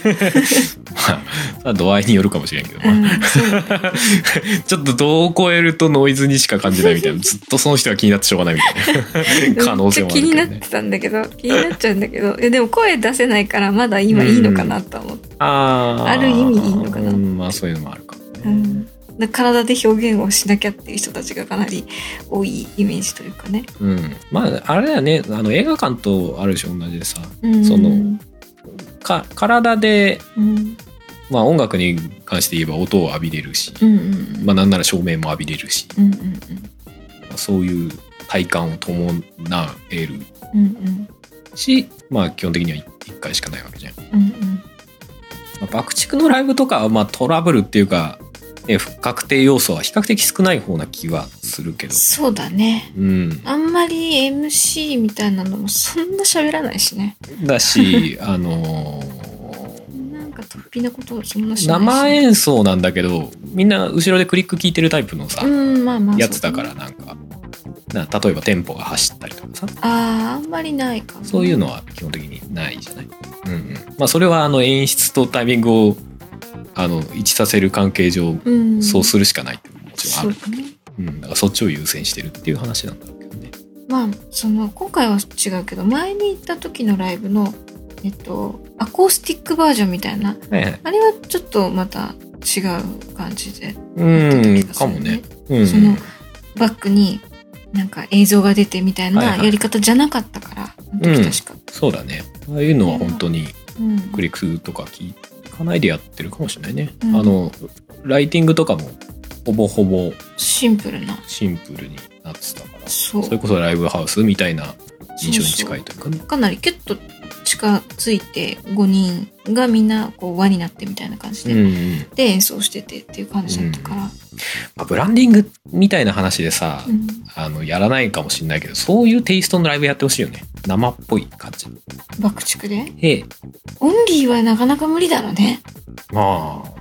まあ度合いによるかもしれんけど、うん、ちょっと度を超えるとノイズにしか感じないみたいな、ずっとその人が気になってしょうがないみたいな可能性もあるけど、ね、気になってたんだけど気になっちゃうんだけどいやでも声出せないからまだ今いいのかなと思って、うん、あ, ある意味いいのかな、うん、 まあそういうのもあるかもね、 うん体で表現をしなきゃっていう人たちがかなり多いイメージというかね。 うん、まああれだよね、あの映画館とある種同じでさ、うん、そのか体でまあ音楽に関して言えば音を浴びれるし、 うんうんうん、 まあなんなら照明も浴びれるし、 うんうんうん、 まあ、そういう体感を伴えるし、 うんうん、 まあ基本的にはいっかいしかないわけじゃん。 うんうん、 まあ、爆竹のライブとかはまあトラブルっていうか、ね、不確定要素は比較的少ない方な気はするけど。 そうだね。 うん。 あんまり エムシー みたいなのもそんな喋らないしね。 だし、あのー、なんか突飛なことそんなしないし、 生演奏なんだけど、みんな後ろでクリック聞いてるタイプのさ、 うんまあまあやつだからなんか、な例えばテンポが走ったりとかさ。 ああ、あんまりないかも。 そういうのは基本的にないじゃない。うんうん。まあそれはあの演出とタイミングをあの一致させる関係上、うん、そうするしかないっていうのももちろんある。そうね。うん。だからそっちを優先してるっていう話なんだろうけどね。 まあその今回は違うけど、前に行った時のライブのえっとアコースティックバージョンみたいな、はいはい、あれはちょっとまた違う感じで、 うんかもね。 うん、そのバックになんか映像が出てみたいなやり方じゃなかったから、はいはい、確か、 うん、そうだね。ああいうのは本当にクリックとか聞かないでやってるかもしれないね、うん、あのライティングとかもほぼほぼシンプルなシンプルになってたから、 そ, それこそライブハウスみたいな印象に近いというかね。 そうそうかなりキュッと近づいてごにんがみんなこう輪になってみたいな感じで、うんうん、で演奏しててっていう感じだったから、うん、まあ、ブランディングみたいな話でさ、うん、あのやらないかもしれないけど、そういうテイストのライブやってほしいよね。生っぽい感じ。 爆竹で？ ええ。 オンリーはなかなか無理だろうね。 まあ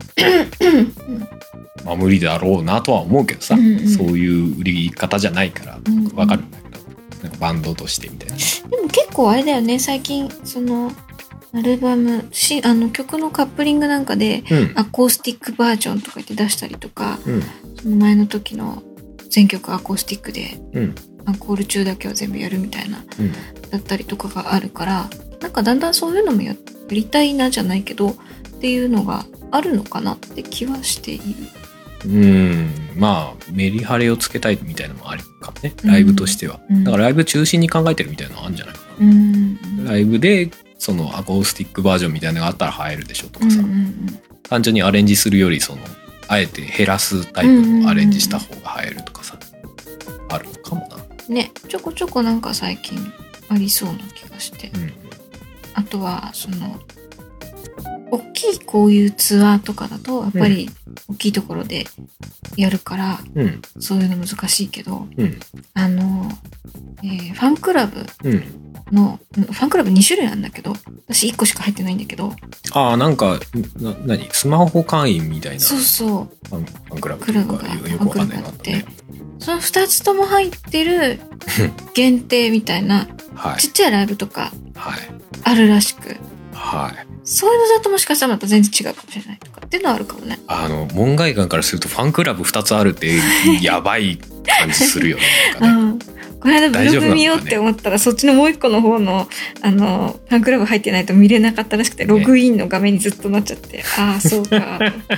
まあ無理だろうなとは思うけどさ、うんうん、そういう売り方じゃないからわかるんだけど、うんうん、なんかバンドとしてみたいな。 でも結構あれだよね、最近そのアルバムしあの曲のカップリングなんかで、うん、アコースティックバージョンとか言って出したりとか、うん、その前の時の全曲アコースティックで、うん、アンコール中だけは全部やるみたいな、うん、だったりとかがあるから、なんかだんだんそういうのもやりたいなじゃないけどっていうのがあるのかなって気はしている。 うーん、まあメリハリをつけたいみたいなのもありかもね、ライブとしては、うん、だからライブ中心に考えてるみたいなのあるんじゃないかな、うん、ライブでそのアコースティックバージョンみたいなのがあったら映えるでしょとかさ、うんうんうん、単純にアレンジするよりそのあえて減らすタイプのアレンジした方が映えるとかさ、うんうんうん、あるかもなね。ちょこちょこなんか最近ありそうな気がして、うん、あとはその大きいこういうツアーとかだとやっぱり大きいところでやるから、うん、そういうの難しいけど、うん、あの、えー、ファンクラブの、うん、ファンクラブに種類あるんだけど、私いっこしか入ってないんだけど、 ああ、なんかな何スマホ会員みたいな、 そうそうファン、ファンクラブというかよくわかんないなって、 そのふたつとも入ってる限定みたいな、はい、ちっちゃいライブとかあるらしく、はい、そういうのだともしかしたらまた全然違うかもしれないとかっていうのはあるかもね。 あの門外漢からするとファンクラブふたつあるってやばい感じするよね。なんかねうん、この間ブログ見ようって思ったら、ね、そっちのもう一個の方のあのファンクラブ入ってないと見れなかったらしくて、ログインの画面にずっとなっちゃって、ね、ああそうか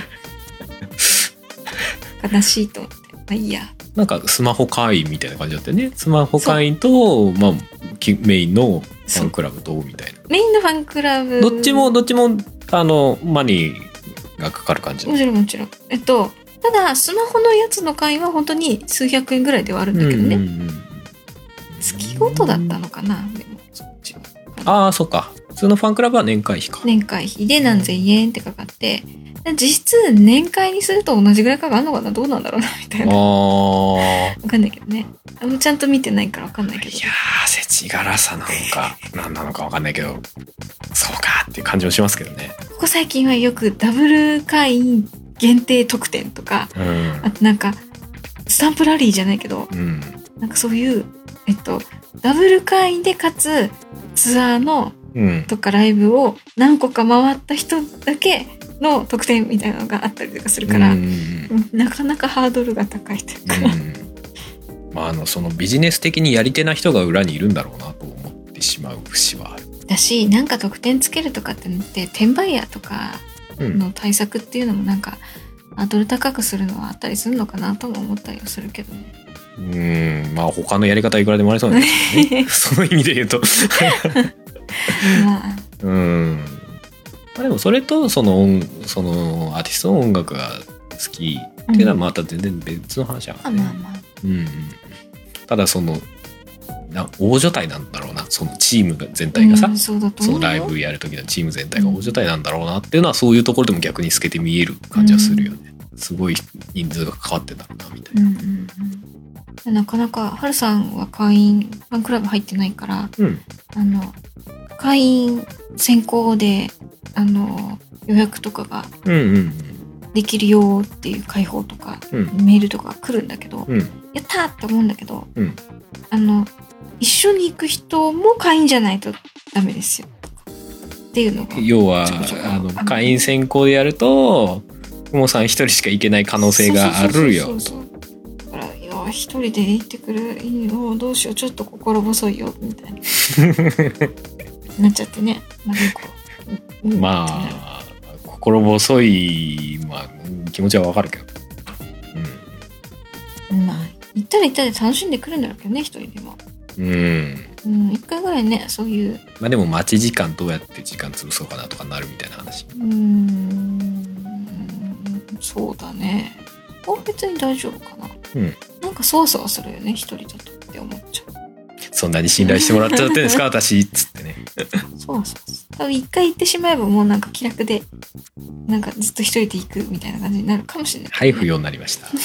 悲しいと思って、まあいいや。 なんかスマホ会員みたいな感じだったよね。スマホ会員と、まあ、メインのファンクラブとみたいな。 メインのファンクラブどっちもどっちもあのマニーがかかる感じ。 もちろんもちろん。えっとただスマホのやつの会員は本当に数百円ぐらいではあるんだけどね。うんうんうん、月ごとだったのかな。でもそっちは。 ああそうか。普通のファンクラブは年会費か。 年会費で何千円ってかかって。実質年会にすると同じぐらいかかるのかな、どうなんだろうなみたいな。あわかんないけどね。あんまちゃんと見てないからわかんないけど。 いやー、世知辛さなのか何なのかわかんないけど、そうかっていう感じもしますけどね。 ここ最近はよくダブル会員限定特典とか、うん、あとなんかスタンプラリーじゃないけど、うん、なんかそういうえっとダブル会員でかつツアーの、うん、とかライブを何個か回った人だけの特典みたいなのがあったりとかするから、うん、なかなかハードルが高いというか、うん、 まあ、あのそのビジネス的にやり手な人が裏にいるんだろうなと思ってしまう節はある。 だし、なんか特典つけるとかってのって転売ヤーとかの対策っていうのもなんかハードル高くするのはあったりするのかなとも思ったりはするけどね。 うーん、まあ他のやり方いくらでもありそうなんですけどねその意味で言うとまあ、うんまあ、でもそれとその音そのアーティストの音楽が好きっていうのはまた全然別の話だからね、 まあまあ、 うんうん、ただそのな大所帯なんだろうな、そのチームが全体がさ、 うん、そうだと思うよ。 そのライブやる時のチーム全体が大所帯なんだろうなっていうのは、そういうところでも逆に透けて見える感じはするよね、うん、すごい人数が関わってたんだみたいな、うんうんうん、なかなかハルさんは会員ファンクラブ入ってないから、うん、あの会員先行であの予約とかができるよっていう開放とか、うん、メールとか来るんだけど、うん、やったーって思うんだけど、うん、あの一緒に行く人も会員じゃないとダメですよっていうのが、 要はあの会員先行でやるとふもさん一人しか行けない可能性があるよ。 だからいや一人で行ってくるいいのどうしようちょっと心細いよみたいななっちゃってね。なんかこう、うん、まあ心細い、まあ、気持ちはわかるけど、 うん、まあ行ったら行ったで楽しんでくるんだろうけどね一人でも。うん、うん、一回ぐらいねそういうまあでも待ち時間どうやって時間潰そうかなとかなるみたいな話。 うーんそうだね。別に大丈夫かな、うん、なんかそわそわするよね一人だとって思っちゃう。 そんなに信頼してもらっちゃってるんですか私っつってねそうそう多分一回行ってしまえばもうなんか気楽でなんかずっと一人で行くみたいな感じになるかもしれない、ね、 はい不要になりました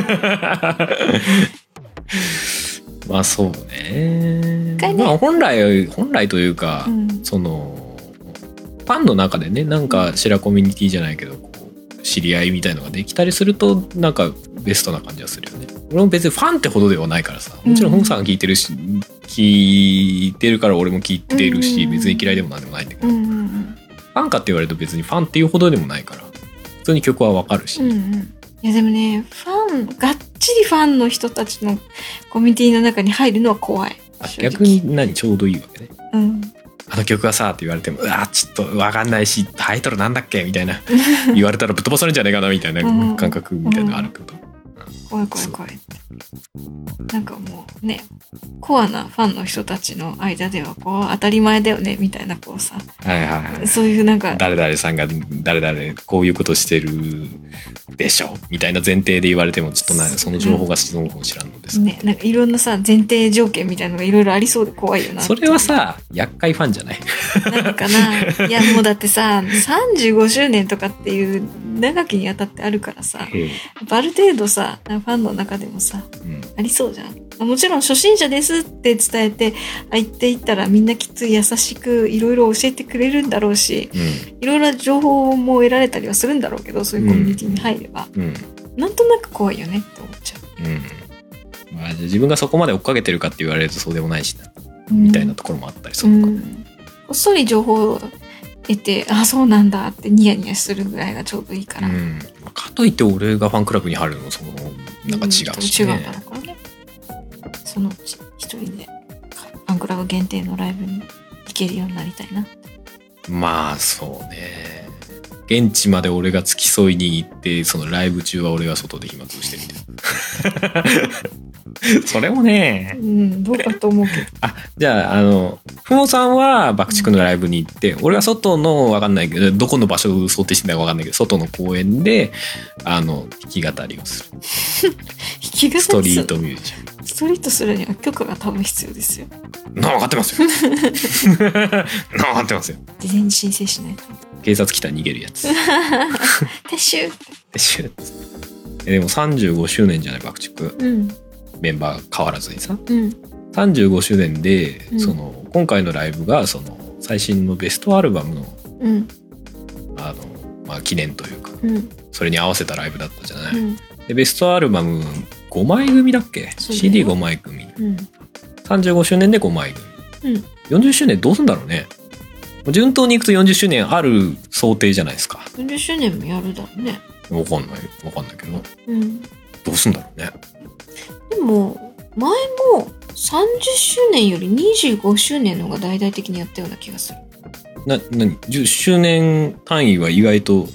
まあそうね。ねまあ本来本来というか、うん、そのファンの中でねなんかシェラコミュニティじゃないけどこう知り合いみたいのができたりするとなんかベストな感じがするよね。俺も別にファンってほどではないからさ、もちろん本さんが聞いてるし、うん、聞いてるから俺も聞いてるし、うん、別に嫌いでもなんでもないんだけど、うん、ファンかって言われると別にファンっていうほどでもないから普通に曲はわかるし、うんうん、 いやでもねファンがっちりファンの人たちのコミュニティの中に入るのは怖い。 逆に何ちょうどいいわけね、うん、あの曲がさって言われてもうわちょっとわかんないしタイトルなんだっけみたいな言われたらぶっ飛ばされるんじゃないかなみたいな感覚みたいなのがあるけど、うんうん怖い怖い怖いってなんかもうねコアなファンの人たちの間ではこう当たり前だよねみたいなこうさ、はいはいはい、そういうなんか誰々さんが誰々こういうことしてるでしょみたいな前提で言われてもちょっとなその情報が知らんの知らんのです、 ね、なんかいろんなさ前提条件みたいなのがいろいろありそうで怖いよな。 それはさ厄介ファンじゃないなんかないやもうだってささんじゅうごしゅうねんとかっていう長きにあたってあるからさある程度さファンの中でもさ、うん、ありそうじゃん。もちろん初心者ですって伝えて言っていったらみんなきっと優しくいろいろ教えてくれるんだろうし、いろいろな情報も得られたりはするんだろうけどそういうコミュニティに入れば、うんうん、なんとなく怖いよねって思っちゃう、 うんまあ、自分がそこまで追っかけてるかって言われるとそうでもないしな、うん、みたいなところもあったりするのか、うん、こっそり情報を得てあそうなんだってニヤニヤするぐらいがちょうどいいから、うん、 かといって俺がファンクラブに入るのもそのなんか違うしね、 うん、違うだろうからね。そのうち一人でファンクラブ限定のライブに行けるようになりたいな。 まあそうね現地まで俺が付き添いに行ってそのライブ中は俺が外で暇つぶしてみてそれもねうんどうかと思うけどあじゃああのふもさんは爆竹のライブに行って、うん、俺は外の分かんないけどどこの場所を想定してないか分かんないけど外の公園であの弾き語りをする弾き語りストリートミュージシャンストリートするには許可が多分必要ですよ。 なあ分かってますよなあ分かってますよ。 事前に申請しないと警察来たら逃げるやつ撤収撤収でもさんじゅうごしゅうねんじゃない爆竹、うん、メンバー変わらずにさ、うん、さんじゅうごしゅうねんで、うん、その今回のライブがその最新のベストアルバムの、うん、あのまあ記念というか、うん、それに合わせたライブだったじゃない、うん、でベストアルバムごまい組だっけ シーディーご 枚組、うん、さんじゅうごしゅうねんでごまい組、うん、よんじゅっしゅうねんどうすんだろうね。順当にいくとよんじゅっしゅうねんある想定じゃないですか。 よんじゅっしゅうねんもやるだろうね。 わかんないわかんないけど、うん、どうすんだろうね。 でも前もさんじゅっしゅうねんよりにじゅうごしゅうねんの方が大々的にやったような気がする。 な、なにじゅっしゅうねん単位は意外と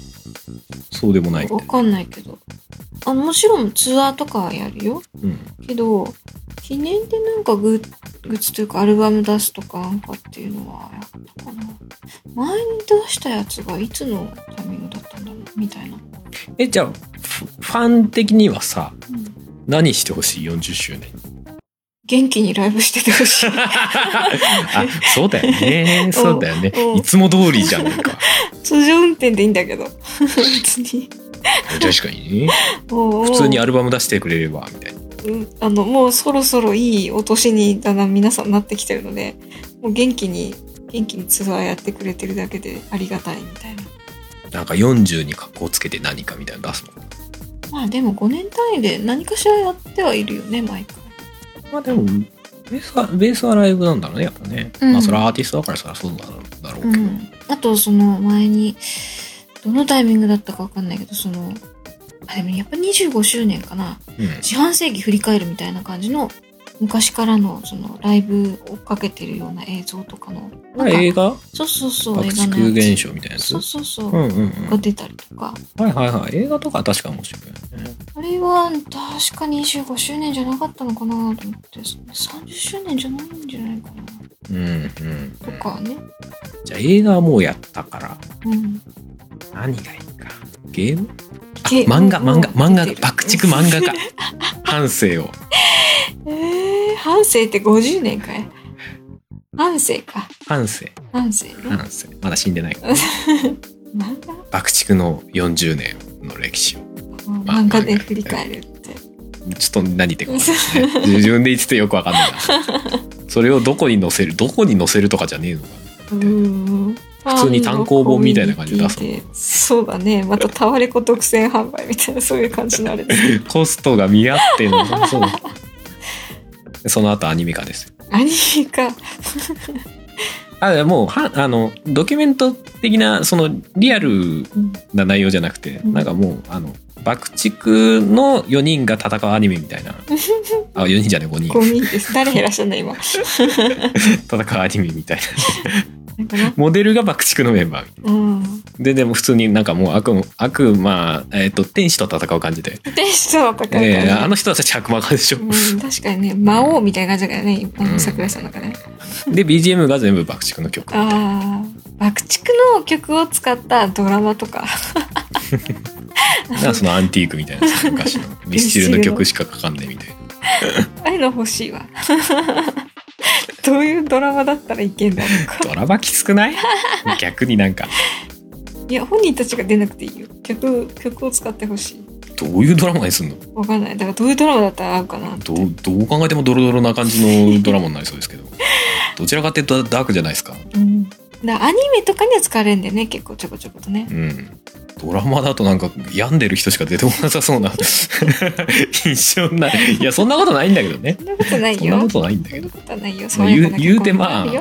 そうでもない。 わかんないけど。あのもちろんツアーとかはやるよ。 うん。 けど記念でなんかグッグッズというかアルバム出すとかなんかっていうのはやったかな。前に出したやつがいつのタイミングだったんだろうみたいな。 え、じゃあファン的にはさ、 うん、 何してほしいよんじゅっしゅうねん。 元気にライブしててほしい。 あ、そうだよね。そうだよね。いつも通りじゃないか。 通常運転でいいんだけど。別に。 確かにね。普通にアルバム出してくれればみたいな。 うん、あのもうそろそろいいお年にだな皆さんなってきてるので、もう元気に元気にツアーやってくれてるだけでありがたいみたいな。 なんかよんじゅうに格好つけて何かみたいなの出すもん。 まあでもごねん単位で何かしらやってはいるよね毎回。 まあでもベースはベースはライブなんだろうねやっぱね。うん、まあそれはアーティストだからそりゃそうだろうけど、うん。 あとその前にどのタイミングだったか分かんないけど、そのあでもやっぱにじゅうごしゅうねんかな、うん、四半世紀振り返るみたいな感じの昔からのそのライブをかけてるような映像とかのなんか映画そうそうそう爆竹現象みたいなやつそうそうそう、 うんうんうん、 が出たりとかはいはいはい映画とかは確か面白いよね。 あれは確かにじゅうごしゅうねんじゃなかったのかなと思ってさんじゅっしゅうねんじゃないんじゃないかなうんうん、 とかね。 じゃあ映画はもうやったから、 うん、 何がいいかゲーム漫画漫画漫画爆竹漫画家半生をえー、半生ってごじゅうねんかい。半生か半生半生ね半生まだ死んでないから爆竹のよんじゅうねんの歴史を漫画で振り返るってちょっと何言ってるか分かんないですね自分で言っててよく分かんないなそれをどこに載せるどこに載せるとかじゃねえのかうん普通に単行本みたいな感じで出すそうだね。またタワレコ独占販売みたいなそういう感じのあれですコストが見合ってんのそうその後アニメ化ですアニメ化あもうはあのドキュメント的なそのリアルな内容じゃなくて、うん、なんかもうあの爆竹のよにんが戦うアニメみたいなあよにんじゃねごにんごにんです誰減らしたんだ今戦うアニメみたいなモデルが爆竹のメンバーみたいな、うん、ででも普通になんかもう悪悪まあ、えー、と天使と戦う感じで天使と戦う感じ、 えー、あの人たち悪魔化でしょ、 うん、確かにね魔王みたいな感じだからね、うん、桜井さんの中で、ね、 で ビージーエム が全部爆竹の曲あ爆竹の曲を使ったドラマとかなんかそのアンティークみたいな昔のミスチルの曲しかかかんないみたいなああいうの欲しいわどういうドラマだったらいけんだろうかドラマきつくない逆になんかいや本人たちが出なくていいよ 曲, 曲を使ってほしいどういうドラマにすんのわかんないだからどういうドラマだったら合うかなど う, どう考えてもドロドロな感じのドラマになりそうですけどどちらかっていうとダークじゃないですか、 うん、だアニメとかには使われるんだよね結構ちょこちょことね、 うんドラマだとなんか病んでる人しか出てこなさそうな印象になるいやそんなことないんだけどねそんなことないよそんなことないんだけどそんなことないよまあ、言, 言うてまあ、うんうん、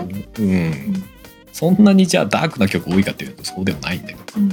そんなにじゃあダークな曲多いかっていうとそうでもないんだけど、うんうん、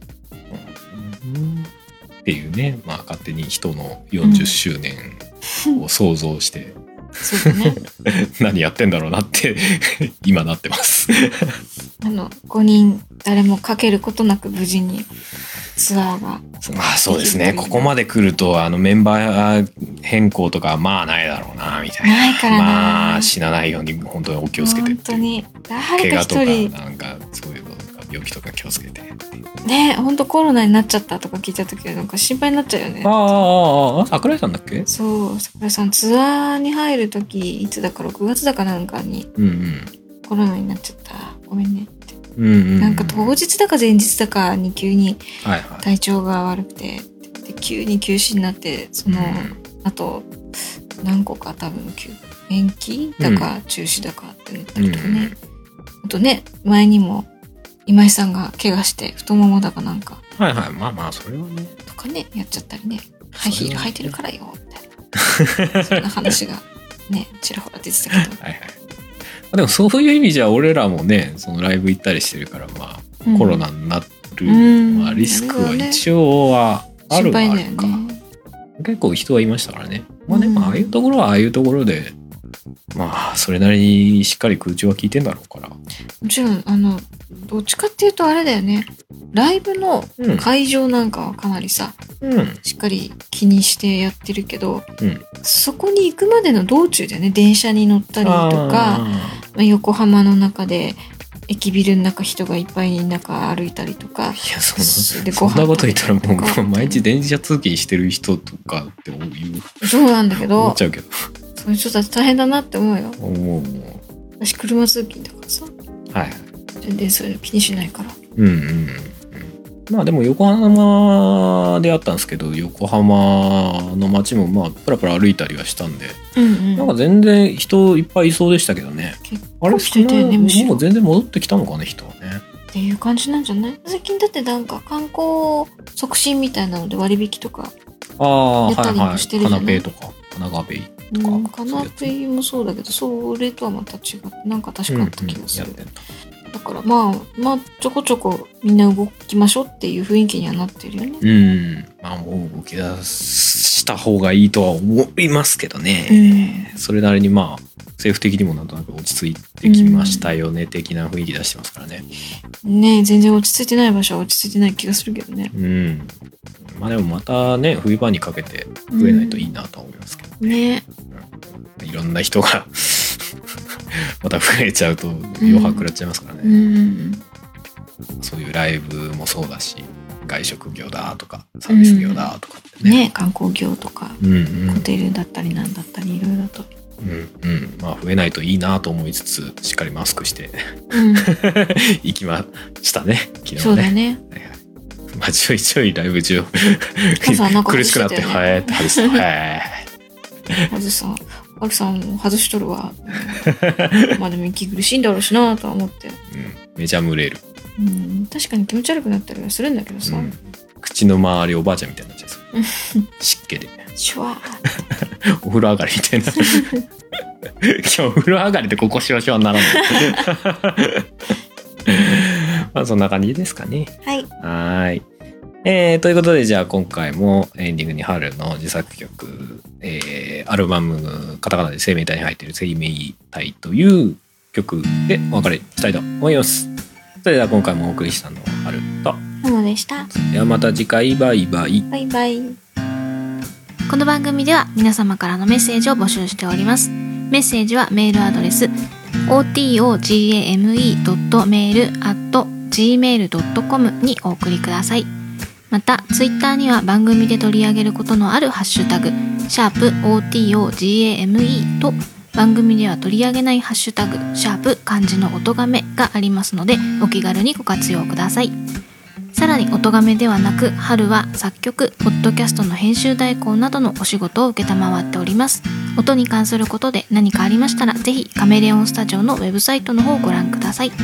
っていうねまあ勝手に人のよんじゅっしゅうねんを想像して、うんそうだね、 何やってんだろうなって今なってますあのごにん誰もかけることなく無事にツアーがまあそうですねここまで来るとあのメンバー変更とかまあないだろうなみたいなないからなまあ死なないように本当にお気をつけて本当に誰か一人怪我とかなんかそういうのとか病気とか気をつけてね本当コロナになっちゃったとか聞いた時はなんか心配になっちゃうよね。 あああ桜井さんだっけそう桜井さんツアーに入る時いつだかろくがつだかなんかに、うんうん、コロナになっちゃったごめんねって、うんうんうん、なんか当日だか前日だかに急に体調が悪くて、はいはい、で急に休止になってその、うん、あと何個か多分延期だか中止だかってなったりとかね、うん、あとね前にも今井さんが怪我して太ももだかなんかはいはいまあまあそれはねとかねやっちゃったりねハイヒール履いてるからよみたいなそんな話がねちらほら出てたけどはいはいでもそういう意味じゃ俺らもねそのライブ行ったりしてるからまあ、うん、コロナになる、まあ、リスクは一応はあるはあるか、ね、結構人はいましたからねまあでもああいうところはああいうところでまあそれなりにしっかり空調は効いてんだろうから。 もちろんあのどっちかっていうとあれだよね、ライブの会場なんかはかなりさ、うん、しっかり気にしてやってるけど、うん、そこに行くまでの道中だよね。電車に乗ったりとか、まあ、横浜の中で駅ビルの中人がいっぱい中歩いたりとか。いや、 そんな、そんなこと言ったらもう毎日電車通勤してる人とかって思うよ。 そうなんだけど。 思っちゃうけど。 そういう人たち大変だなって思うよ。 思う。 私車通勤だからさ。 はい。 全然それ気にしないから。 うんうんうん。まあでも横浜であったんですけど、横浜の街もまあプラプラ歩いたりはしたんで、うんうん、なんか全然人いっぱいいそうでしたけどね。 結構しててね、むしろもう全然戻ってきたのかね、人はね。 っていう感じなんじゃない？最近だってなんか観光促進みたいなので割引とかやったりもしてるじゃない？ カナペイとか花ガベイとか、うん、 カナペイもそうだけど、それとはまた違ってなんか確かあった気がする、うんうん、だからまあまあちょこちょこみんな動きましょうっていう雰囲気にはなってるよね。 うん、まあもう動き出した方がいいとは思いますけどね、うん、それなりにまあ政府的にもなんとなく落ち着いてきましたよね、うん、的な雰囲気出してますからね。 ねえ、全然落ち着いてない場所は落ち着いてない気がするけどね。 うん。まあでもまたね、冬場にかけて増えないといいなと思いますけどね。うん、ね、うん、いろんな人がまた増えちゃうと余波食らっちゃいますからね、うんうん、そういうライブもそうだし、外食業だとかサービス業だとかってね、 うん、ね、観光業とか、うんうん、ホテルだったりなんだったりいろいろと。 うんうん、まあ増えないといいなと思いつつ、しっかりマスクして、うん、行きましたね、昨日ね。 そうだね。 はいはい、まあちょいちょいライブ中苦しくなって、はい、外す、はい。 外さん、ハルさん外しとるわ。まあでも息苦しいんだろうしなとは思って。うん、 めちゃ蒸れる。 うん、確かに気持ち悪くなったりはするんだけどさ。うん、 口の周りおばあちゃんみたいになっちゃう。湿気で。 シュワーお風呂上がりみたいな。今日お風呂上がりでここシュワシュワにならない。まあそんな感じですかね。 はい。 はい。えー、ということでじゃあ今回もエンディングに春の自作曲、えー、アルバムカタカナで生命体に入っている生命体という曲でお別れしたいと思います。それでは今回もお送りしたのは春ともでした。 ではまた次回、バイバイ。 バイバイ。この番組では皆様からのメッセージを募集しております。メッセージはメールアドレス オーティーオージーエーエムイードットメールアットジーメールドットコム にお送りください。またツイッターには番組で取り上げることのあるハッシュタグシャープ オーティーオージーエーエムイー と番組では取り上げないハッシュタグシャープ漢字の音がめがありますので、お気軽にご活用ください。さらに音がめではなく、春は作曲、ポッドキャストの編集代行などのお仕事を受けたまわっております。音に関することで何かありましたら、ぜひカメレオンスタジオのウェブサイトの方をご覧ください。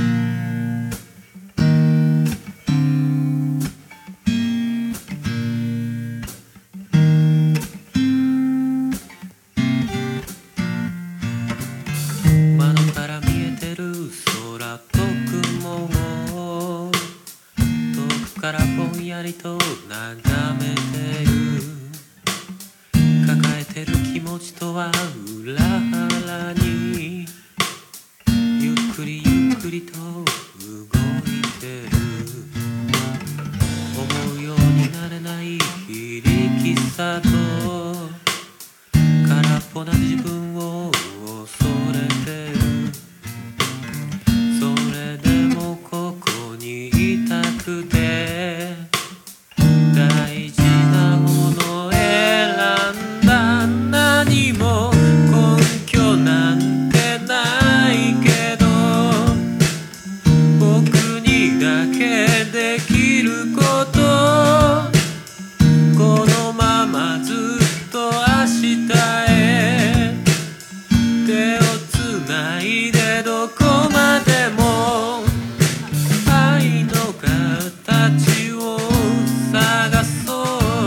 からぼんやりと眺めてる、抱えてる気持ちとは裏腹にゆっくりゆっくりと動いてる、思うようになれない非力さと空っぽな自分を恐れてる、それでもここにいたくて大事なもの選んだ、何も根拠なんてないけど僕にだけできること、このままずっと明日へ手をつないでどこまでも愛の形を探そう、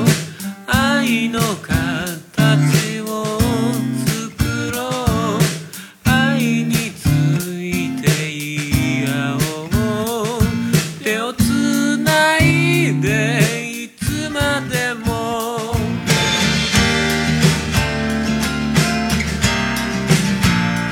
愛の形を作ろう、愛について言い合おう、手をつないでいつまでも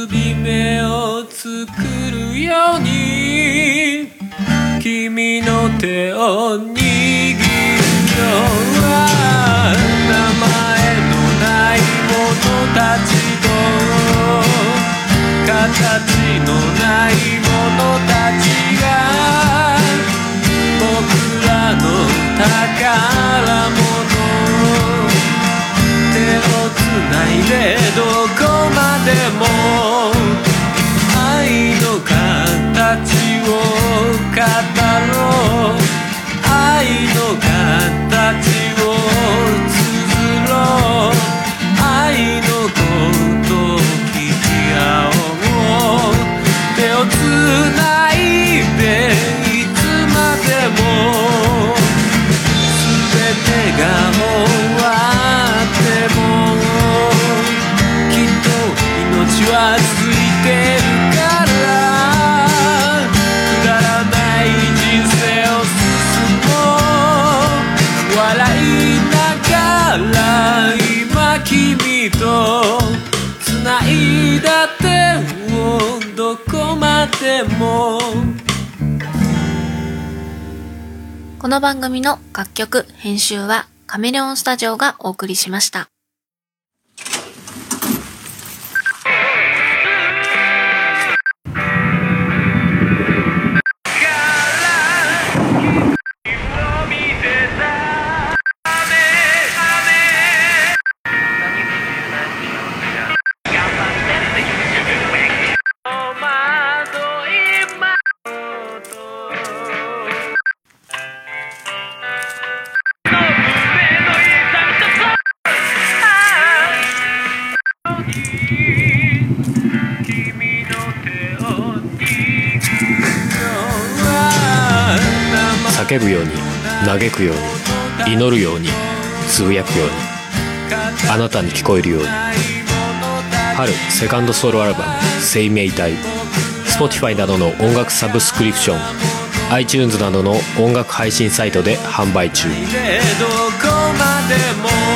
結び目を作るように君の手を握る。今日は名前のない者たちと形のない者たちが僕らの宝物、手をつないでどこまでも愛の形を語ろう。愛の形を綴ろう。愛のことを聞き合おう。手をつないでいつまでも全てが終わってもきっと命はついてるからくだらない人生を進もう。笑いながら今君と繋いだ手をどこまでも。 この番組の楽曲編集はカメレオンスタジオがお送りしました。 叫ぶように嘆くように祈るようにつぶやくようにあなたに聞こえるように。春セカンドソロアルバム生命体 Spotify などの音楽サブスクリプション iTunes などの音楽配信サイトで販売中。どこまでも